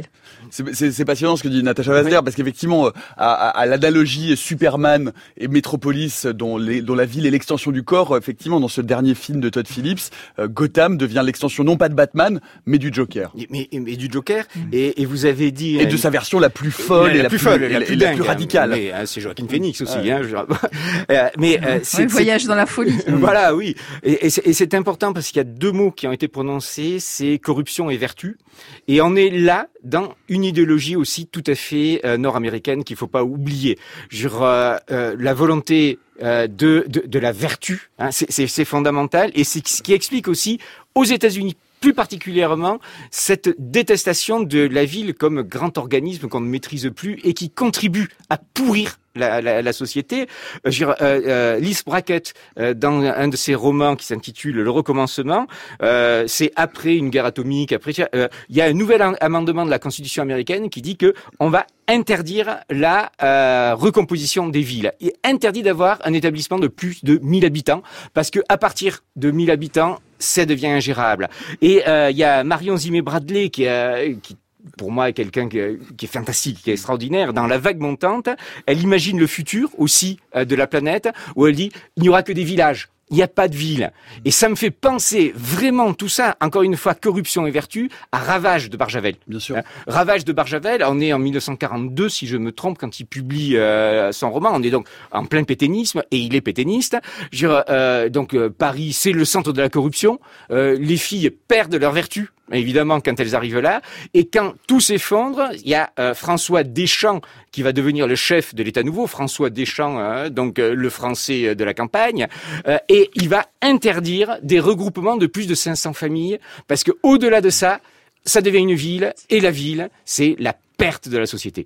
C'est, c'est, c'est passionnant ce que dit Natacha Vazder, oui. Parce qu'effectivement, à, à, à l'analogie Superman et Metropolis, dont, les, dont la ville est l'extension du corps, effectivement, dans ce dernier film de Todd Phillips, euh, Gotham devient l'extension non pas de Batman, mais du Joker. Mais, mais du Joker, mmh. et, et vous avez dit... Et de sa version la plus folle, la, et la, la plus plus folle, et la, la, plus, et dingue, la plus radicale. Mais, hein, c'est Joaquin Phoenix aussi, ouais. hein. Je... euh, mais euh, c'est, ouais, voyage c'est... dans la folie. Voilà, oui. Et, et, c'est, et c'est important parce qu'il y a deux mots qui ont été prononcés, c'est corruption et vertu. Et on est là dans une idéologie aussi tout à fait euh, nord-américaine qu'il faut pas oublier. Genre, euh, euh, la volonté euh, de, de de la vertu, hein, c'est, c'est, c'est fondamental, et c'est ce qui explique aussi aux États-Unis plus particulièrement cette détestation de la ville comme grand organisme qu'on ne maîtrise plus et qui contribue à pourrir la, la, la société. Euh, euh, euh, Lise Brackett, euh, dans un de ses romans qui s'intitule Le Recommencement, euh, c'est après une guerre atomique, après il euh, y a un nouvel amendement de la Constitution américaine qui dit que on va interdire la euh, recomposition des villes et interdit d'avoir un établissement de plus de mille habitants parce que à partir de mille habitants ça devient ingérable. Et il euh, y a Marion Zimmer Bradley qui, euh, qui pour moi, est quelqu'un qui est fantastique, qui est extraordinaire. Dans La Vague montante, elle imagine le futur aussi euh, de la planète, où elle dit il n'y aura que des villages. Il n'y a pas de ville. Et ça me fait penser vraiment tout ça, encore une fois, corruption et vertu, à Ravage de Barjavel. Bien sûr. Hein, Ravage de Barjavel, on est en dix-neuf cent quarante-deux, si je me trompe, quand il publie euh, son roman. On est donc en plein pétainisme, et il est pétainiste. Je, euh, donc euh, Paris, c'est le centre de la corruption. Euh, les filles perdent leur vertu, évidemment, quand elles arrivent là. Et quand tout s'effondre, il y a euh, François Deschamps qui va devenir le chef de l'État nouveau. François Deschamps, hein, donc euh, le français de la campagne. Euh, et il va interdire des regroupements de plus de cinq cents familles parce que au-delà de ça, ça devient une ville. Et la ville, c'est la perte de la société.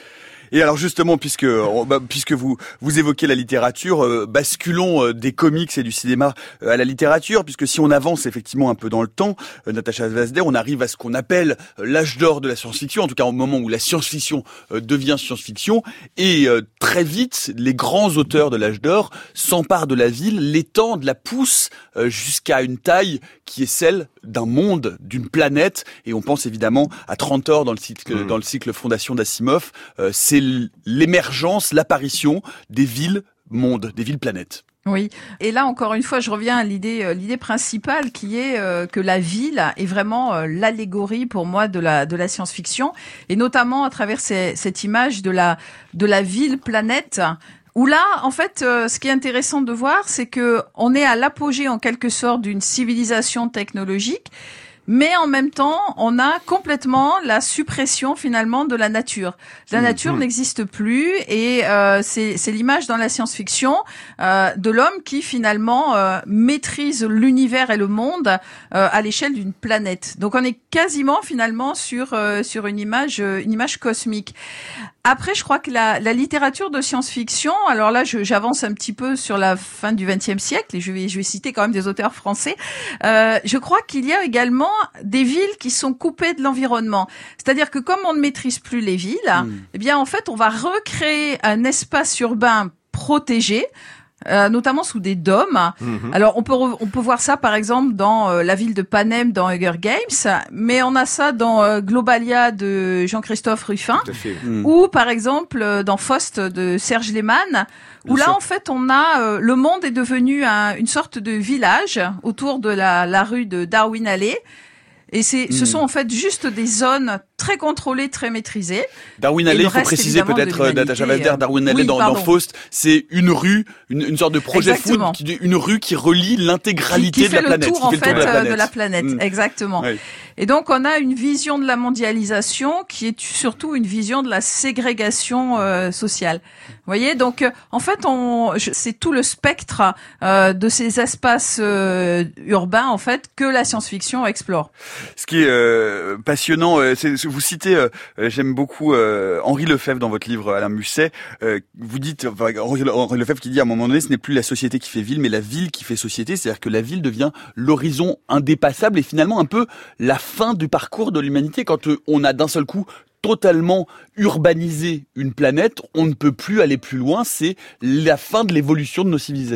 Et alors justement, puisque bah, puisque vous vous évoquez la littérature, euh, basculons euh, des comics et du cinéma euh, à la littérature, puisque si on avance effectivement un peu dans le temps, euh, Natacha Vazder, on arrive à ce qu'on appelle euh, l'âge d'or de la science-fiction, en tout cas au moment où la science-fiction euh, devient science-fiction, et euh, très vite, les grands auteurs de l'âge d'or s'emparent de la ville, l'étendent, la poussent euh, jusqu'à une taille qui est celle d'un monde, d'une planète, et on pense évidemment à Trantor dans le cycle, mmh. dans le cycle Fondation d'Asimov. Euh, c'est l'émergence, l'apparition des villes-mondes, des villes-planètes. Oui. Et là, encore une fois, je reviens à l'idée, euh, l'idée principale qui est euh, que la ville est vraiment euh, l'allégorie pour moi de la de la science-fiction, et notamment à travers ces, cette image de la de la ville-planète. Où là, en fait, euh, ce qui est intéressant de voir, c'est que on est à l'apogée en quelque sorte d'une civilisation technologique. Mais en même temps, on a complètement la suppression finalement de la nature. La mmh, nature mmh. n'existe plus, et euh, c'est, c'est l'image dans la science-fiction euh, de l'homme qui finalement euh, maîtrise l'univers et le monde euh, à l'échelle d'une planète. Donc on est quasiment finalement sur euh, sur une image une image cosmique. Après, je crois que la, la littérature de science-fiction, alors là, je, j'avance un petit peu sur la fin du vingtième siècle, et je vais, je vais citer quand même des auteurs français. Euh, je crois qu'il y a également des villes qui sont coupées de l'environnement. C'est-à-dire que comme on ne maîtrise plus les villes, mmh. eh bien, en fait, on va recréer un espace urbain protégé, Euh, notamment sous des dômes. Mmh. Alors on peut re- on peut voir ça par exemple dans euh, la ville de Panem dans Hunger Games, mais on a ça dans euh, Globalia de Jean-Christophe Ruffin, mmh. ou par exemple euh, dans Faust de Serge Lehmann, où Bien là sûr. En fait on a euh, le monde est devenu un, une sorte de village autour de la, la rue de Darwin Alley. Et c'est, mmh. ce sont en fait juste des zones très contrôlées, très maîtrisées. Darwin Alley, il faut préciser peut-être, Natacha Vazder, Darwin Alley oui, dans, dans Faust, c'est une rue, une, une sorte de projet foot, qui, une rue qui relie l'intégralité qui, qui de la planète. Tour, qui fait fait le tour en fait de la planète. De la planète. Mmh. Exactement. Oui. Et donc on a une vision de la mondialisation qui est surtout une vision de la ségrégation euh, sociale. Vous voyez, donc euh, en fait, on, je, c'est tout le spectre euh, de ces espaces euh, urbains en fait que la science-fiction explore. Ce qui est euh, passionnant, euh, c'est vous citez, euh, j'aime beaucoup euh, Henri Lefebvre dans votre livre Alain Musset. Euh, vous dites, enfin, Henri, Henri Lefebvre qui dit à un moment donné, ce n'est plus la société qui fait ville, mais la ville qui fait société. C'est-à-dire que la ville devient l'horizon indépassable et finalement un peu la fin du parcours de l'humanité quand on a d'un seul coup totalement urbanisé une planète, on ne peut plus aller plus loin, c'est la fin de l'évolution de nos civilisations.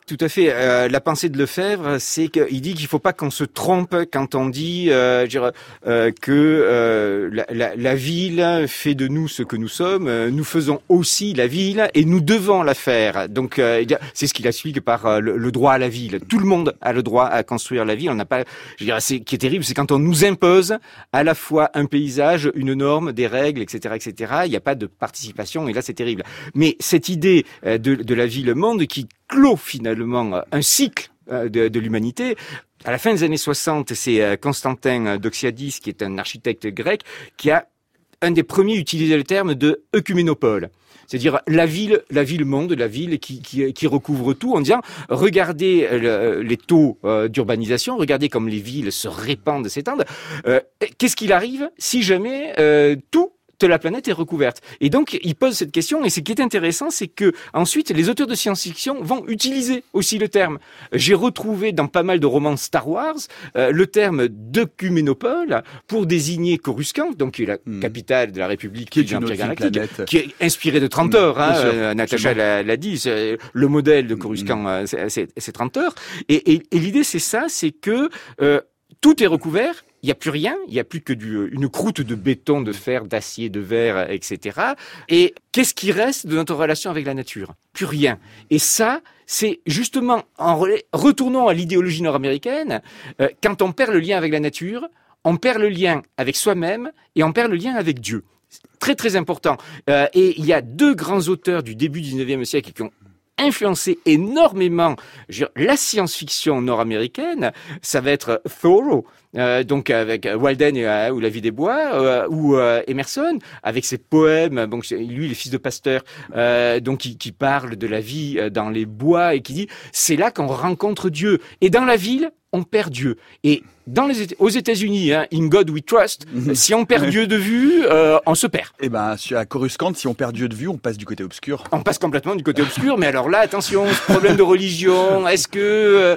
Tout à fait. Euh, la pensée de Lefebvre, c'est qu'il dit qu'il ne faut pas qu'on se trompe quand on dit euh, dire, euh, que euh, la, la, la ville fait de nous ce que nous sommes. Nous faisons aussi la ville et nous devons la faire. Donc, euh, c'est ce qu'il explique par euh, le, le droit à la ville. Tout le monde a le droit à construire la ville. On n'a pas. Je dirais, c'est qui est terrible, c'est quand on nous impose à la fois un paysage, une norme, des règles, et cetera, et cetera. Il n'y a pas de participation et là, c'est terrible. Mais cette idée de, de la ville-monde qui clôt finalement un cycle de, de l'humanité. À la fin des années soixante, c'est Constantin Doxiadis, qui est un architecte grec, qui a un des premiers utilisé le terme de œcuménopole. C'est-à-dire la ville, la ville-monde, la ville qui, qui, qui recouvre tout, en disant regardez le, les taux euh, d'urbanisation, regardez comme les villes se répandent, s'étendent. Euh, qu'est-ce qu'il arrive si jamais euh, tout la planète est recouverte. Et donc, il pose cette question, et ce qui est intéressant, c'est que ensuite, les auteurs de science-fiction vont utiliser aussi le terme. J'ai retrouvé dans pas mal de romans Star Wars euh, le terme d'œcuménopole pour désigner Coruscant, donc qui est la mmh. capitale de la République qui de l'Empire Galactique, planète. Qui est inspiré de trente heures. Hein, euh, Natacha l'a, l'a dit, c'est, le modèle de Coruscant, mmh. euh, c'est, c'est, c'est trente heures. Et, et, et l'idée, c'est ça, c'est que euh, tout est recouvert. Il n'y a plus rien, il n'y a plus que du, une croûte de béton, de fer, d'acier, de verre, et cetera. Et qu'est-ce qui reste de notre relation avec la nature ? Plus rien. Et ça, c'est justement, en re- retournons à l'idéologie nord-américaine, euh, quand on perd le lien avec la nature, on perd le lien avec soi-même et on perd le lien avec Dieu. C'est très très important. Euh, et il y a deux grands auteurs du début du dix-neuvième siècle qui ont influencé énormément je, la science-fiction nord-américaine. Ça va être Thoreau, euh, donc avec Walden et, euh, ou La vie des bois, euh, ou euh, Emerson, avec ses poèmes. Donc lui, le fils de pasteur, euh, donc qui, qui parle de la vie dans les bois et qui dit c'est là qu'on rencontre Dieu. Et dans la ville, on perd Dieu. Et dans les, aux États-Unis, hein, in God we trust, mmh. si on perd Dieu de vue, euh, on se perd. Et ben, à Coruscant, si on perd Dieu de vue, on passe du côté obscur. On passe complètement du côté obscur, mais alors là, attention, ce problème de religion, est-ce que euh,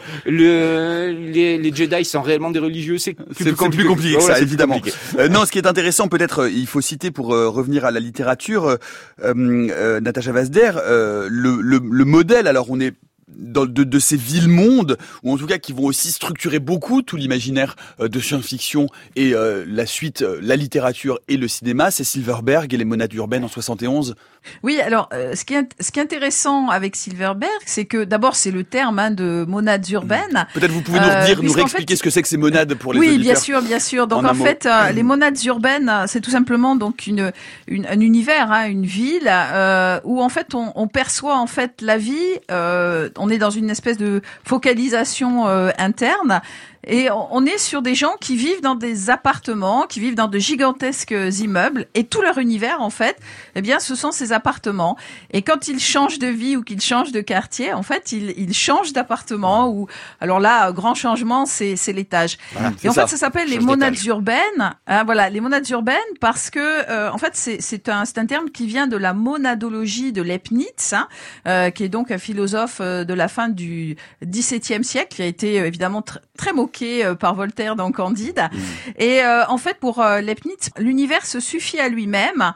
le, les, les Jedi sont réellement des religieux ? C'est plus, c'est, plus compliqué, c'est plus compliqué que ça, oh, là, évidemment. Compliqué. Euh, non, ce qui est intéressant, peut-être, euh, il faut citer pour euh, revenir à la littérature, euh, euh, Natacha Vazder, euh, le, le, le modèle. Alors, on est Dans, de, de ces villes-mondes, ou en tout cas qui vont aussi structurer beaucoup tout l'imaginaire euh, de science-fiction et euh, la suite, euh, la littérature et le cinéma, c'est Silverberg et les monades urbaines en soixante et onze. Oui, alors euh, ce qui est ce qui est intéressant avec Silverberg, c'est que d'abord c'est le terme hein, de monades urbaines. Peut-être vous pouvez nous redire, euh, nous réexpliquer fait, ce que c'est que ces monades pour les oui, auditeurs. Oui, bien sûr, bien sûr. Donc en, en fait, euh, les monades urbaines, c'est tout simplement donc une, une un univers, hein, une ville euh, où en fait on, on perçoit en fait la vie. Euh, on est dans une espèce de focalisation euh, interne. Et on est sur des gens qui vivent dans des appartements, qui vivent dans de gigantesques immeubles, et tout leur univers, en fait, eh bien, ce sont ces appartements. Et quand ils changent de vie ou qu'ils changent de quartier, en fait, ils, ils changent d'appartement. Ou alors là, grand changement, c'est, c'est l'étage. Voilà, et en ça. fait, ça s'appelle les monades urbaines. Hein, voilà, les monades urbaines, parce que euh, en fait, c'est, c'est un, c'est un terme qui vient de la monadologie de Leibniz, hein, euh, qui est donc un philosophe de la fin du dix-septième siècle, qui a été euh, évidemment tr- très moqué par Voltaire dans Candide. Mmh. Et euh, en fait, pour euh, Leibniz, l'univers se suffit à lui-même.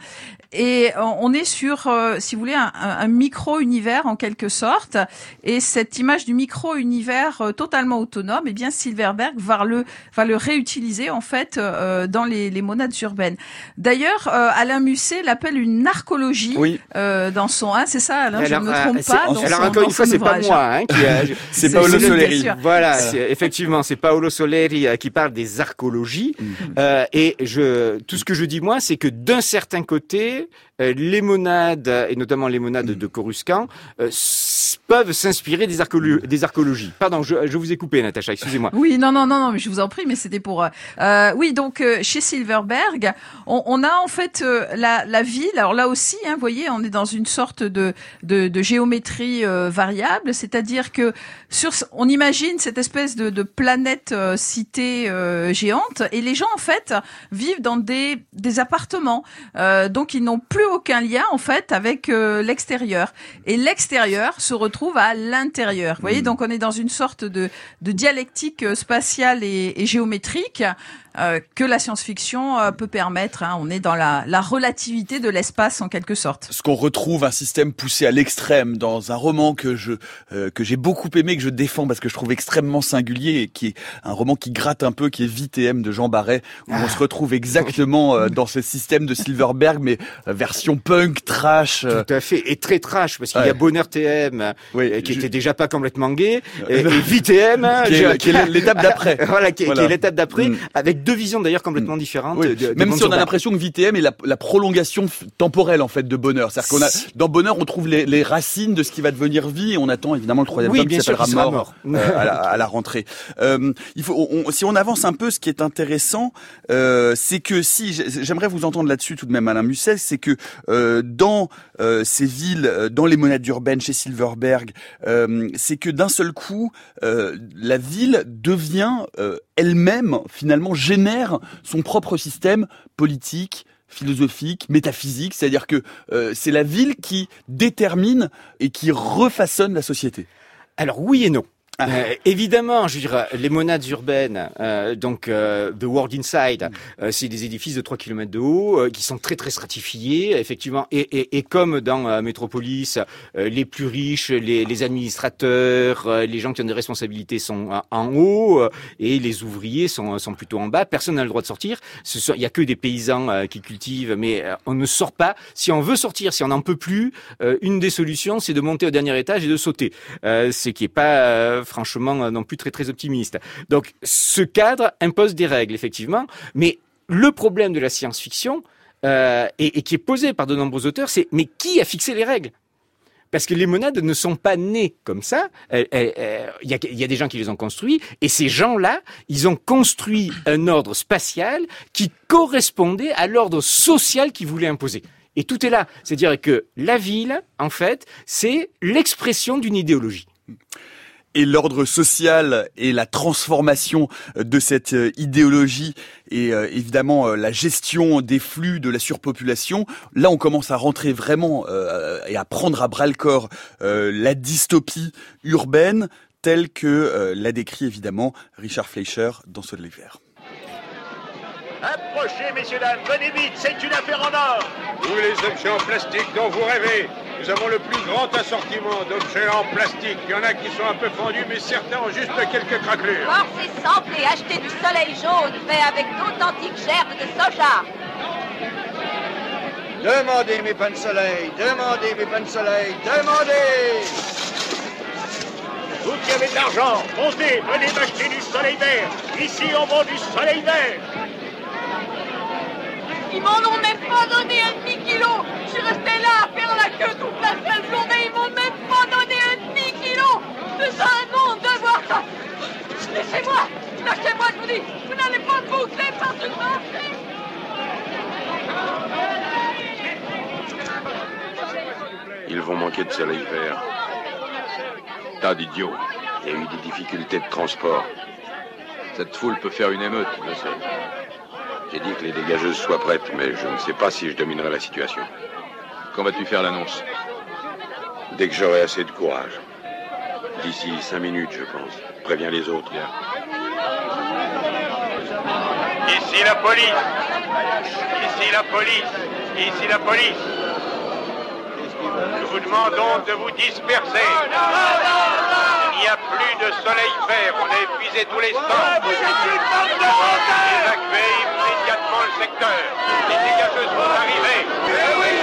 Et on est sur, euh, si vous voulez, un, un micro-univers en quelque sorte. Et cette image du micro-univers euh, totalement autonome, eh bien Silverberg va le va le réutiliser en fait euh, dans les, les monades urbaines. D'ailleurs, euh, Alain Musset l'appelle une narcologie oui. euh, dans son. Hein, c'est ça, Alain, alors, je ne me trompe euh, pas. Dans alors son, encore une fois, c'est pas moi hein, qui. A, c'est, c'est Paolo Soleri. Voilà, c'est, effectivement, c'est Paolo Soleri euh, qui parle des arcologies. Mmh. Euh, et je, tout ce que je dis moi, c'est que d'un certain côté, Euh, les monades, et notamment les monades de Coruscant, euh, s- peuvent s'inspirer des, arcolo- des arcologies. Pardon, je, je vous ai coupé, Natacha, excusez-moi. Oui, non, non, non, non, mais je vous en prie, mais c'était pour... Euh, oui, donc, euh, chez Silverberg, on, on a en fait euh, la, la ville, alors là aussi, hein, vous voyez, on est dans une sorte de, de, de géométrie euh, variable, c'est-à-dire que sur, on imagine cette espèce de, de planète euh, cité euh, géante, et les gens, en fait, vivent dans des, des appartements, euh, donc ils n'ont plus aucun lien en fait avec euh, l'extérieur. Et l'extérieur se retrouve à l'intérieur. Vous voyez, donc on est dans une sorte de, de dialectique spatiale et, et géométrique euh, que la science-fiction euh, peut permettre. Hein. On est dans la, la relativité de l'espace en quelque sorte. Ce qu'on retrouve, un système poussé à l'extrême dans un roman que je euh, que j'ai beaucoup aimé, que je défends parce que je trouve extrêmement singulier, et qui est un roman qui gratte un peu, qui est V T M de Jean Barret, où ah. on se retrouve exactement euh, dans ce système de Silverberg, mais euh, version punk, trash. Euh... Tout à fait, et très trash, parce qu'il ouais. y a Bonheur T M, oui, euh, qui je... était déjà pas complètement gay, et, et V T M, qui est, qui est l'étape d'après. Voilà, qui est, voilà. qui est l'étape d'après, mm. avec deux visions d'ailleurs complètement mm. différentes. Oui. De, de Même si on a l'impression que V T M est la, la prolongation temporelle en fait de Bonheur. C'est-à-dire qu'on a dans Bonheur, on trouve les, les racines de ce qui va devenir Vie, et on attend évidemment le troisième oui, tome qui s'appellera Mort, mort. Euh, à, la, à la rentrée. Euh, il faut, on, si on avance un peu, ce qui est intéressant, euh, c'est que si j'aimerais vous entendre là-dessus tout de même, Alain Musset, c'est que euh, dans euh, ces villes, dans les monades urbaines chez Silverberg, euh, c'est que d'un seul coup, euh, la ville devient euh, elle-même finalement génère son propre système politique, philosophique, métaphysique, c'est-à-dire que euh, c'est la ville qui détermine et qui refaçonne la société. Alors oui et non. Euh, évidemment, je veux dire, les monades urbaines, euh, donc euh, The World Inside, euh, c'est des édifices de trois kilomètres de haut euh, qui sont très très stratifiés, effectivement, et, et, et comme dans euh, Metropolis, euh, les plus riches, les, les administrateurs, euh, les gens qui ont des responsabilités sont euh, en haut euh, et les ouvriers sont, sont plutôt en bas. Personne n'a le droit de sortir. Ce sont, il y a que des paysans euh, qui cultivent, mais euh, on ne sort pas. Si on veut sortir, si on n'en peut plus, euh, une des solutions, c'est de monter au dernier étage et de sauter, euh, ce qui est pas euh, franchement non plus très très optimiste. Donc ce cadre impose des règles, effectivement, mais le problème de la science-fiction, euh, et, et qui est posé par de nombreux auteurs, c'est mais qui a fixé les règles ? Parce que les monades ne sont pas nées comme ça. Il y, a, y a des gens qui les ont construits, et ces gens-là, ils ont construit un ordre spatial qui correspondait à l'ordre social qu'ils voulaient imposer. Et tout est là. C'est-à-dire que la ville, en fait, c'est l'expression d'une idéologie. Et l'ordre social et la transformation de cette idéologie et euh, évidemment euh, la gestion des flux de la surpopulation, là on commence à rentrer vraiment euh, et à prendre à bras-le-corps euh, la dystopie urbaine telle que euh, l'a décrit évidemment Richard Fleischer dans Soleil Vert. Approchez, messieurs, dames, venez vite, c'est une affaire en or. Tous les objets en plastique dont vous rêvez. Nous avons le plus grand assortiment d'objets en plastique. Il y en a qui sont un peu fendus, mais certains ont juste quelques craquelures. Forcez simple et achetez du soleil jaune fait avec d'authentiques gerbes de soja. Demandez mes pains de soleil, demandez mes pains de soleil, demandez. Vous qui avez de l'argent, montez, venez m'acheter du soleil vert. Ici, on vend du soleil vert. Ils m'en ont même pas donné un demi-kilo. Je suis resté là à faire la queue toute la seule journée. Ils m'ont même pas donné un demi-kilo. C'est un nom de voir ça. Laissez-moi, lâchez-moi, je vous dis. Vous n'allez pas boucler par-dessus le marché. Ils vont manquer de soleil vert. Tas d'idiots. Il y a eu des difficultés de transport. Cette foule peut faire une émeute, je sais. J'ai dit que les dégageuses soient prêtes, mais je ne sais pas si je dominerai la situation. Quand vas-tu faire l'annonce? Dès que j'aurai assez de courage. D'ici cinq minutes, je pense. Préviens les autres. Bien. Ici la police. Ici la police. Ici la police. Nous vous demandons de vous disperser. Il n'y a plus de soleil vert. On a épuisé tous les stocks. Évacuez immédiatement le secteur. Les dégageuses vont arriver.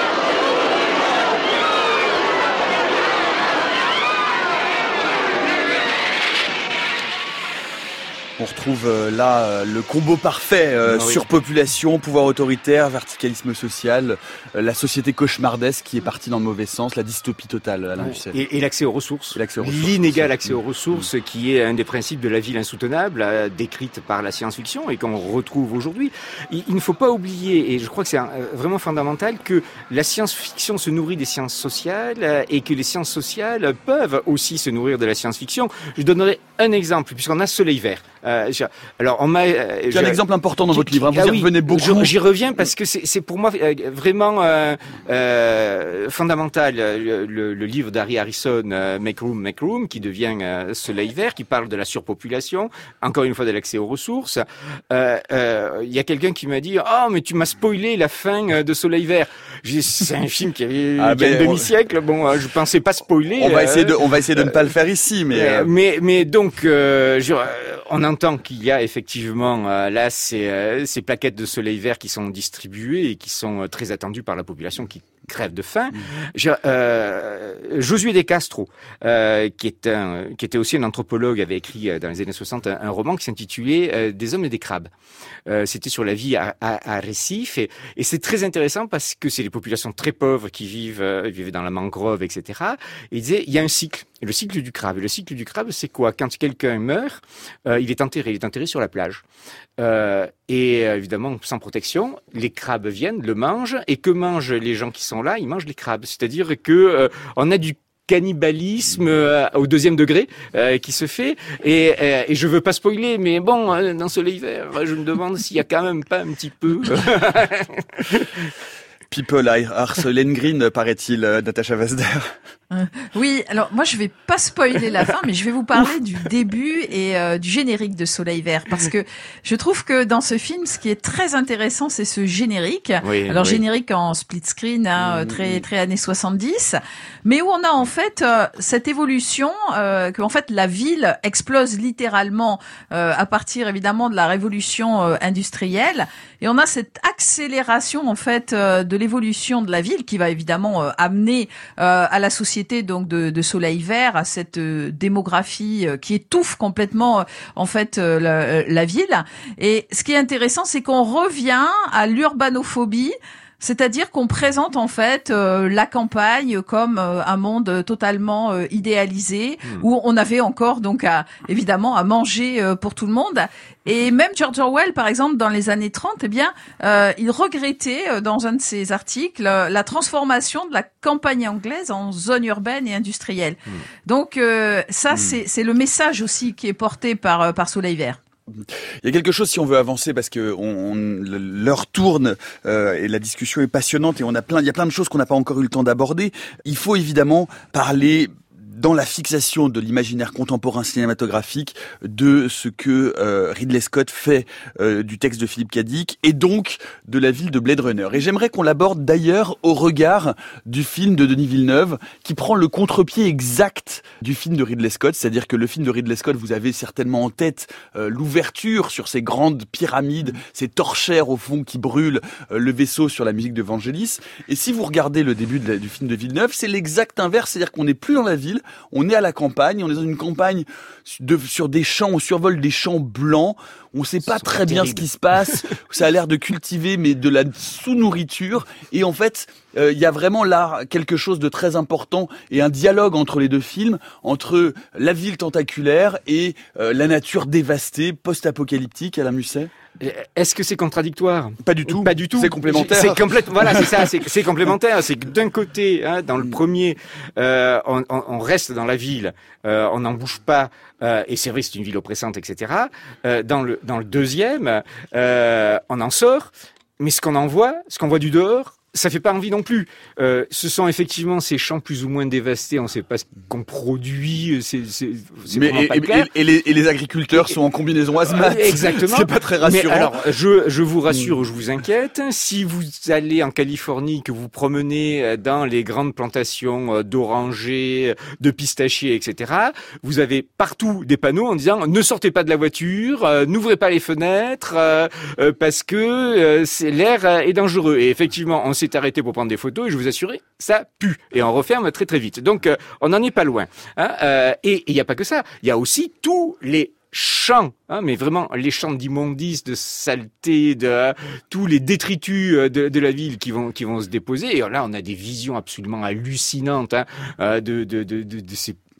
On retrouve euh, là euh, le combo parfait, euh, oui. Surpopulation, pouvoir autoritaire, verticalisme social, euh, la société cauchemardesque qui est partie dans le mauvais sens, la dystopie totale, Alain Musset. Et, et l'accès aux ressources, l'accès aux ressources l'inégal accès aux ressources, mmh. qui est un des principes de la ville insoutenable, euh, décrite par la science-fiction et qu'on retrouve aujourd'hui. Il, il ne faut pas oublier, et je crois que c'est un, euh, vraiment fondamental, que la science-fiction se nourrit des sciences sociales euh, et que les sciences sociales peuvent aussi se nourrir de la science-fiction. Je donnerai un exemple, puisqu'on a Soleil Vert. Euh, alors, on m'a. Euh, c'est un exemple important dans votre livre. Hein, vous ah y oui, revenez beaucoup. J'y reviens parce que c'est, c'est pour moi euh, vraiment euh, euh, fondamental. Le, le, le livre d'Harry Harrison, euh, Make Room, Make Room, qui devient euh, Soleil Vert, qui parle de la surpopulation, encore une fois de l'accès aux ressources. Il euh, euh, y a quelqu'un qui m'a dit, oh mais tu m'as spoilé la fin de Soleil Vert. J'ai, c'est un film qui avait ah, qui a un demi-siècle. Bon, euh, je pensais pas spoiler. On va essayer de, euh, on va essayer de ne pas le faire ici, mais euh, mais mais donc euh, je, on entend qu'il y a effectivement euh, là ces, euh, ces plaquettes de Soleil Vert qui sont distribuées et qui sont euh, très attendues par la population qui crève de faim. Mmh. Je, euh, Josué De Castro, euh, qui est un, qui était aussi un anthropologue, avait écrit euh, dans les années soixante un, un roman qui s'intitulait euh, Des hommes et des crabes. Euh, c'était sur la vie à, à, à Recife et, et c'est très intéressant parce que c'est les populations très pauvres qui vivent, euh, vivent dans la mangrove, et cetera. Et il disait il y a un cycle, le cycle du crabe. Et le cycle du crabe, c'est quoi? Quand quelqu'un meurt, euh, il est enterré, il est enterré sur la plage. Euh, et euh, évidemment, sans protection, les crabes viennent, le mangent. Et que mangent les gens qui sont là? Ils mangent les crabes. C'est-à-dire que euh, on a du cannibalisme euh, au deuxième degré euh, qui se fait. Et, euh, et je veux pas spoiler, mais bon, euh, dans Soleil Vert, je me demande s'il y a quand même pas un petit peu... People are Lengrin, paraît-il, euh, Natacha Vazder. Euh, oui, alors moi je vais pas spoiler la fin, mais je vais vous parler du début et euh, du générique de Soleil Vert, parce que je trouve que dans ce film, ce qui est très intéressant, c'est ce générique. Oui, alors oui. Générique en split screen, hein, mmh. très très années soixante-dix, mais où on a en fait euh, cette évolution euh, que en fait la ville explose littéralement euh, à partir évidemment de la révolution euh, industrielle, et on a cette accélération en fait euh, de l'évolution de la ville qui va évidemment euh, amener euh, à la société donc de, de Soleil Vert, à cette euh, démographie euh, qui étouffe complètement euh, en fait euh, la, la ville. Et ce qui est intéressant, c'est qu'on revient à l'urbanophobie. C'est-à-dire qu'on présente en fait euh, la campagne comme euh, un monde totalement euh, idéalisé, mmh. où on avait encore donc à, évidemment à manger euh, pour tout le monde. Et même George Orwell, par exemple, dans les années trente, eh bien, euh, il regrettait euh, dans un de ses articles euh, la transformation de la campagne anglaise en zone urbaine et industrielle. Mmh. Donc euh, ça, mmh. c'est, c'est le message aussi qui est porté par euh, par Soleil Vert. Il y a quelque chose, si on veut avancer, parce que on, on, l'heure tourne euh, et la discussion est passionnante et on a plein, il y a plein de choses qu'on n'a pas encore eu le temps d'aborder. Il faut évidemment parler dans la fixation de l'imaginaire contemporain cinématographique de ce que euh, Ridley Scott fait euh, du texte de Philippe K. Dick et donc de la ville de Blade Runner. Et j'aimerais qu'on l'aborde d'ailleurs au regard du film de Denis Villeneuve qui prend le contre-pied exact du film de Ridley Scott, c'est-à-dire que le film de Ridley Scott, vous avez certainement en tête euh, l'ouverture sur ces grandes pyramides, ces torchères au fond qui brûlent euh, le vaisseau sur la musique de Vangelis. Et si vous regardez le début de la, du film de Villeneuve, c'est l'exact inverse, c'est-à-dire qu'on n'est plus dans la ville, on est à la campagne, on est dans une campagne de, sur des champs, on survole des champs blancs, on ne sait pas très bien terrible. Ce qui se passe, ça a l'air de cultiver mais de la sous-nourriture, et en fait, il euh, y a vraiment là quelque chose de très important et un dialogue entre les deux films, entre la ville tentaculaire et euh, la nature dévastée, post-apocalyptique, Alain Musset. Est-ce que c'est contradictoire? Pas du tout. Pas du tout. C'est complémentaire. C'est complètement. Voilà, c'est ça. C'est, c'est complémentaire. C'est que d'un côté, hein, dans le premier, euh, on, on, on reste dans la ville, euh, on n'en bouge pas, euh, et c'est vrai, c'est une ville oppressante, et cetera. Euh, dans le dans le deuxième, euh, on en sort, mais ce qu'on en voit, ce qu'on voit du dehors, ça fait pas envie non plus. Euh, ce sont effectivement ces champs plus ou moins dévastés. On ne sait pas ce qu'on produit. C'est, c'est, c'est mais vraiment et, pas clair. Et, et, les, et les agriculteurs et, sont en combinaison hazmat. Exactement. C'est pas très rassurant. Mais alors, je, je vous rassure, je vous inquiète. Si vous allez en Californie, que vous promenez dans les grandes plantations d'orangers, de pistachiers, et cetera, vous avez partout des panneaux en disant ne sortez pas de la voiture, euh, n'ouvrez pas les fenêtres euh, euh, parce que euh, c'est, l'air est dangereux. Et effectivement, on s'est arrêté pour prendre des photos et je vous assure, ça pue. Et on referme très très vite. Donc, euh, on n'en est pas loin. Hein, euh, et il n'y a pas que ça. Il y a aussi tous les champs, hein, mais vraiment les champs d'immondices, de saleté, de euh, tous les détritus euh, de, de la ville qui vont qui vont se déposer. Et là, on a des visions absolument hallucinantes hein, euh, de, de, de, de, de ces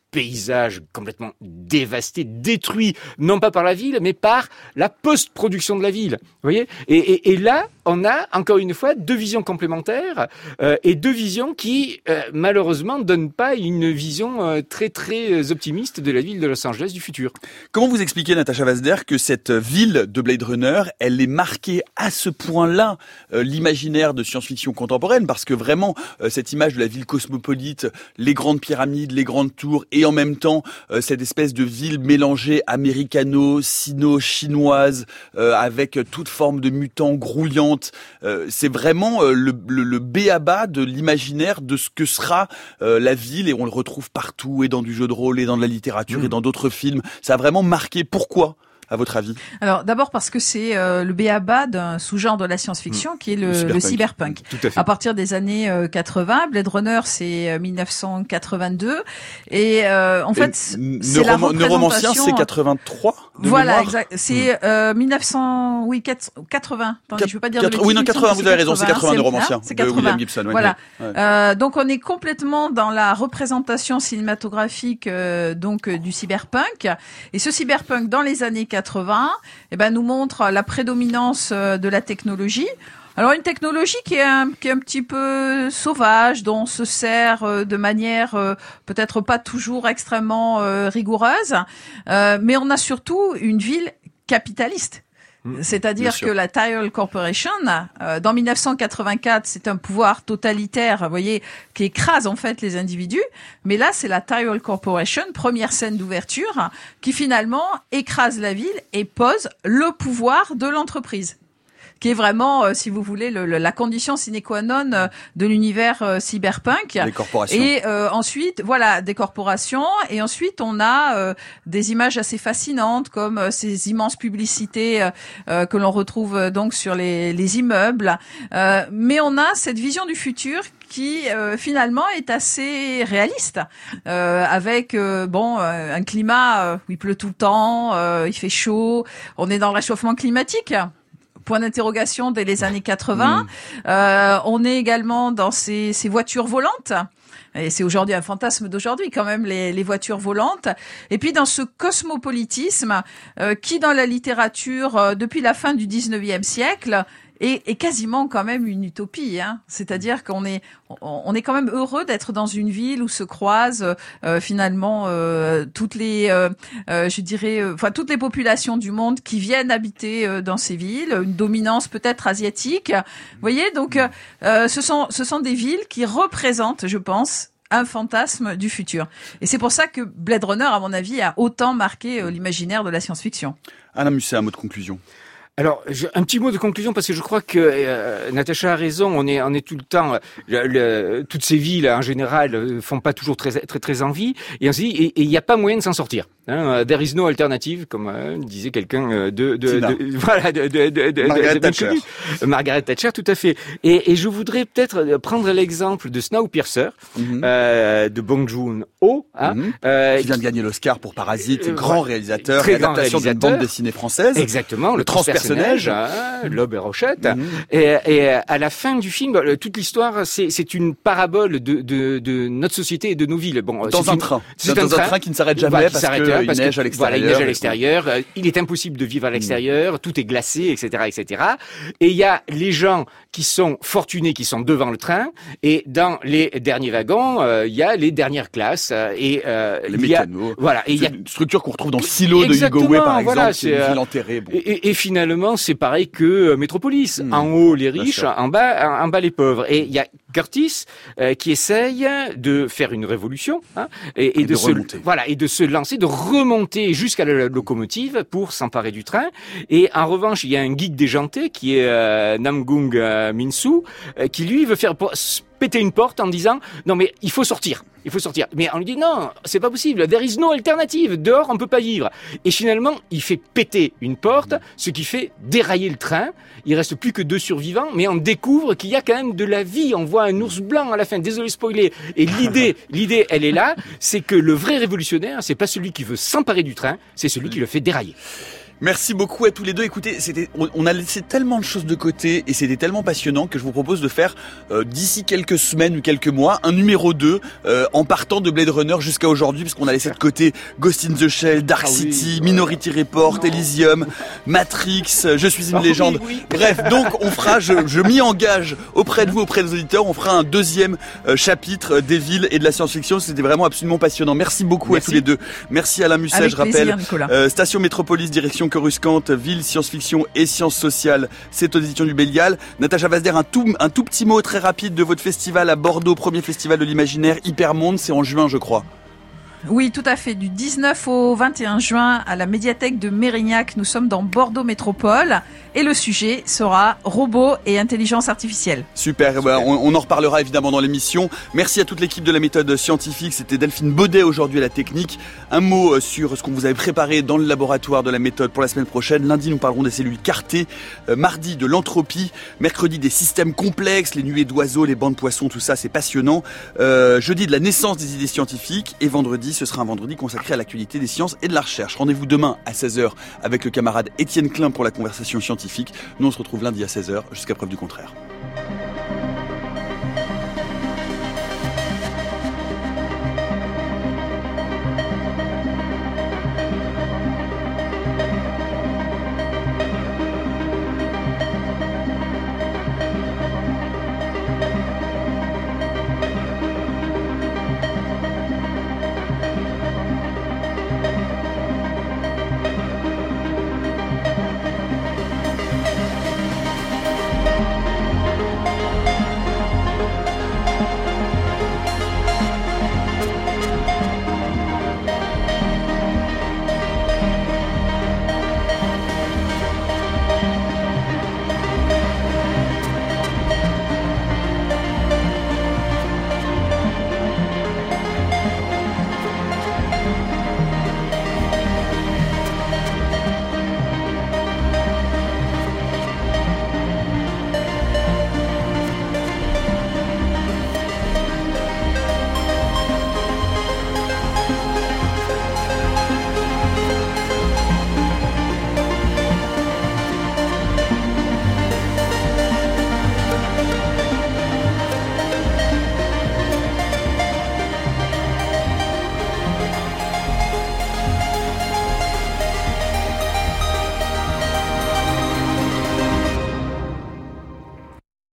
paysage complètement dévasté, détruit, non pas par la ville, mais par la post-production de la ville. Vous voyez ? Et, et, et là, on a, encore une fois, deux visions complémentaires euh, et deux visions qui, euh, malheureusement, donnent pas une vision euh, très, très optimiste de la ville de Los Angeles du futur. Comment vous expliquez, Natacha Vazder, que cette ville de Blade Runner, elle est marquée à ce point-là euh, l'imaginaire de science-fiction contemporaine, parce que vraiment, euh, cette image de la ville cosmopolite, les grandes pyramides, les grandes tours, et en même temps, euh, cette espèce de ville mélangée américano, sino-chinoise, euh, avec toute forme de mutants grouillantes. Euh, c'est vraiment euh, le, le, le b.a.-ba de l'imaginaire de ce que sera euh, la ville, et on le retrouve partout, et dans du jeu de rôle, et dans de la littérature, mmh. et dans d'autres films. Ça a vraiment marqué. Pourquoi ? À votre avis ? Alors d'abord parce que c'est euh, le b.a.-ba d'un sous-genre de la science-fiction mmh. qui est le, le cyberpunk. Le cyberpunk. Tout à fait. À partir des années euh, quatre-vingts, Blade Runner c'est euh, dix-neuf cent quatre-vingt-deux et euh, en et fait c'est Neuroma- la représentation. Neuromancien c'est quatre-vingt-trois. Voilà, exact. C'est mmh. euh, mille neuf cents, oui quatre-vingts. Attendez, Qu- je veux pas dire de bêtises. Oui non quatre-vingts, vous avez raison, c'est quatre-vingts Neuromancien c'est de William Gibson. Ouais, voilà. Ouais. Euh, donc on est complètement dans la représentation cinématographique euh, donc euh, du cyberpunk et ce cyberpunk dans les années quatre-vingts. Eh ben, nous montre la prédominance de la technologie. Alors une technologie qui est un, qui est un petit peu sauvage, dont on se sert de manière euh, peut-être pas toujours extrêmement euh, rigoureuse, euh, mais on a surtout une ville capitaliste. C'est-à-dire que la Tyrell Corporation, euh, dans dix-neuf cent quatre-vingt-quatre, c'est un pouvoir totalitaire, vous voyez, qui écrase en fait les individus. Mais là, c'est la Tyrell Corporation, première scène d'ouverture, qui finalement écrase la ville et pose le pouvoir de l'entreprise, qui est vraiment, euh, si vous voulez, le, le, la condition sine qua non euh, de l'univers euh, cyberpunk. Les corporations. Et euh, ensuite, voilà, des corporations. Et ensuite, on a euh, des images assez fascinantes, comme euh, ces immenses publicités euh, euh, que l'on retrouve euh, donc sur les, les immeubles. Euh, mais on a cette vision du futur qui euh, finalement est assez réaliste, euh, avec euh, bon euh, un climat euh, où il pleut tout le temps, euh, il fait chaud, on est dans le réchauffement climatique. Point d'interrogation dès les années quatre-vingts. Mmh. Euh, on est également dans ces, ces voitures volantes. Et c'est aujourd'hui un fantasme d'aujourd'hui quand même, les, les voitures volantes. Et puis dans ce cosmopolitisme euh, qui dans la littérature, euh, depuis la fin du dix-neuvième siècle, est, est quasiment quand même une utopie. Hein. C'est-à-dire qu'on est, on est quand même heureux d'être dans une ville où se croisent euh, finalement euh, toutes les, euh, euh, je dirais, euh, enfin toutes les populations du monde qui viennent habiter euh, dans ces villes. Une dominance peut-être asiatique. Vous voyez, donc euh, ce sont, ce sont des villes qui représentent, je pense, un fantasme du futur. Et c'est pour ça que Blade Runner, à mon avis, a autant marqué euh, l'imaginaire de la science-fiction. Alain Musset, un mot de conclusion. Alors, je, un petit mot de conclusion parce que je crois que euh, Natacha a raison. On est, on est tout le temps. Le, le, toutes ces villes en général font pas toujours très, très, très envie. Et on se dit, et il n'y a pas moyen de s'en sortir. Hein, there is no alternative, comme euh, disait quelqu'un de, de, de, de, voilà, de, de, de, de Margaret de, de, Thatcher. De, Margaret Thatcher, tout à fait. Et, et je voudrais peut-être prendre l'exemple de Snowpiercer, mm-hmm. euh, de Bong Joon-ho, hein, mm-hmm. euh, qui vient de gagner l'Oscar pour Parasite, euh, grand réalisateur, très adaptation d'une bande dessinée française. Exactement, le, le transpersonnage, hein, Loeb et Rochette. Mm-hmm. Et, et à la fin du film, toute l'histoire, c'est, c'est une parabole de, de, de notre société et de nos villes. Bon, dans c'est un une, train, c'est dans un, un train, train qui ne s'arrête jamais voilà, parce qu'il neige à l'extérieur. Voilà, il neige à l'extérieur. Il est impossible de vivre à l'extérieur. Mmh. Tout est glacé, et cetera, et cetera. Et il y a les gens qui sont fortunés, qui sont devant le train. Et dans les derniers wagons, euh, il y a les dernières classes. Et euh, les il y a, mécanos. Voilà. Et il y a une structure qu'on retrouve dans Silo de Hugo Way, par exemple, voilà, c'est une ville enterrée. Bon. Et, et, et finalement, c'est pareil que Métropolis. Mmh. En haut les riches, en bas, en bas les pauvres. Et il y a Curtis euh, qui essaye de faire une révolution hein, et, et, et de, de se voilà et de se lancer, de remonter jusqu'à la locomotive pour s'emparer du train. Et en revanche, il y a un geek déjanté qui est euh, Namgung euh, Minsu euh, qui lui veut faire péter une porte en disant non mais il faut sortir, il faut sortir. Mais on lui dit non, c'est pas possible, there is no alternative, dehors on peut pas vivre. Et finalement, il fait péter une porte, ce qui fait dérailler le train. Il reste plus que deux survivants, mais on découvre qu'il y a quand même de la vie. On voit un ours blanc à la fin. Désolé spoiler. Et l'idée, l'idée, elle est là, c'est que le vrai révolutionnaire, c'est pas celui qui veut s'emparer du train, c'est celui qui le fait dérailler. Merci beaucoup à tous les deux. Écoutez, c'était, on a laissé tellement de choses de côté et c'était tellement passionnant que je vous propose de faire euh, d'ici quelques semaines ou quelques mois un numéro deux euh, en partant de Blade Runner jusqu'à aujourd'hui, puisqu'on a laissé de côté Ghost in the Shell, Dark ah City, oui, Minority ouais. Report, non. Elysium, Matrix, Je suis une oh, légende. Oui, oui. Bref, donc on fera, je, je m'y engage auprès de vous, auprès des auditeurs, on fera un deuxième euh, chapitre des villes et de la science-fiction. C'était vraiment absolument passionnant. Merci beaucoup Merci. à tous les deux. Merci Alain Musset, Avec je rappelle. Plaisir, euh, Station Métropolis, direction Coruscant, ville, science-fiction et sciences sociales, c'est aux éditions du Bélial. Natacha Vazder, un tout, un tout petit mot très rapide de votre festival à Bordeaux, premier festival de l'imaginaire, Hypermonde, c'est en juin je crois. Oui, tout à fait. Du dix-neuf au vingt et un juin, à la médiathèque de Mérignac, nous sommes dans Bordeaux Métropole. Et le sujet sera robots et intelligence artificielle. Super, Super. Bah, on, on en reparlera évidemment dans l'émission. Merci à toute l'équipe de la méthode scientifique. C'était Delphine Baudet aujourd'hui à la technique. Un mot sur ce qu'on vous avait préparé dans le laboratoire de la méthode pour la semaine prochaine. Lundi, nous parlerons des cellules cartées. Euh, mardi, de l'entropie. Mercredi, des systèmes complexes, les nuées d'oiseaux, les bancs de poissons, tout ça, c'est passionnant. Euh, jeudi, de la naissance des idées scientifiques. Et vendredi, ce sera un vendredi consacré à l'actualité des sciences et de la recherche. Rendez-vous demain à seize heures avec le camarade Étienne Klein pour la conversation scientifique. Nous, on se retrouve lundi à seize heures jusqu'à preuve du contraire.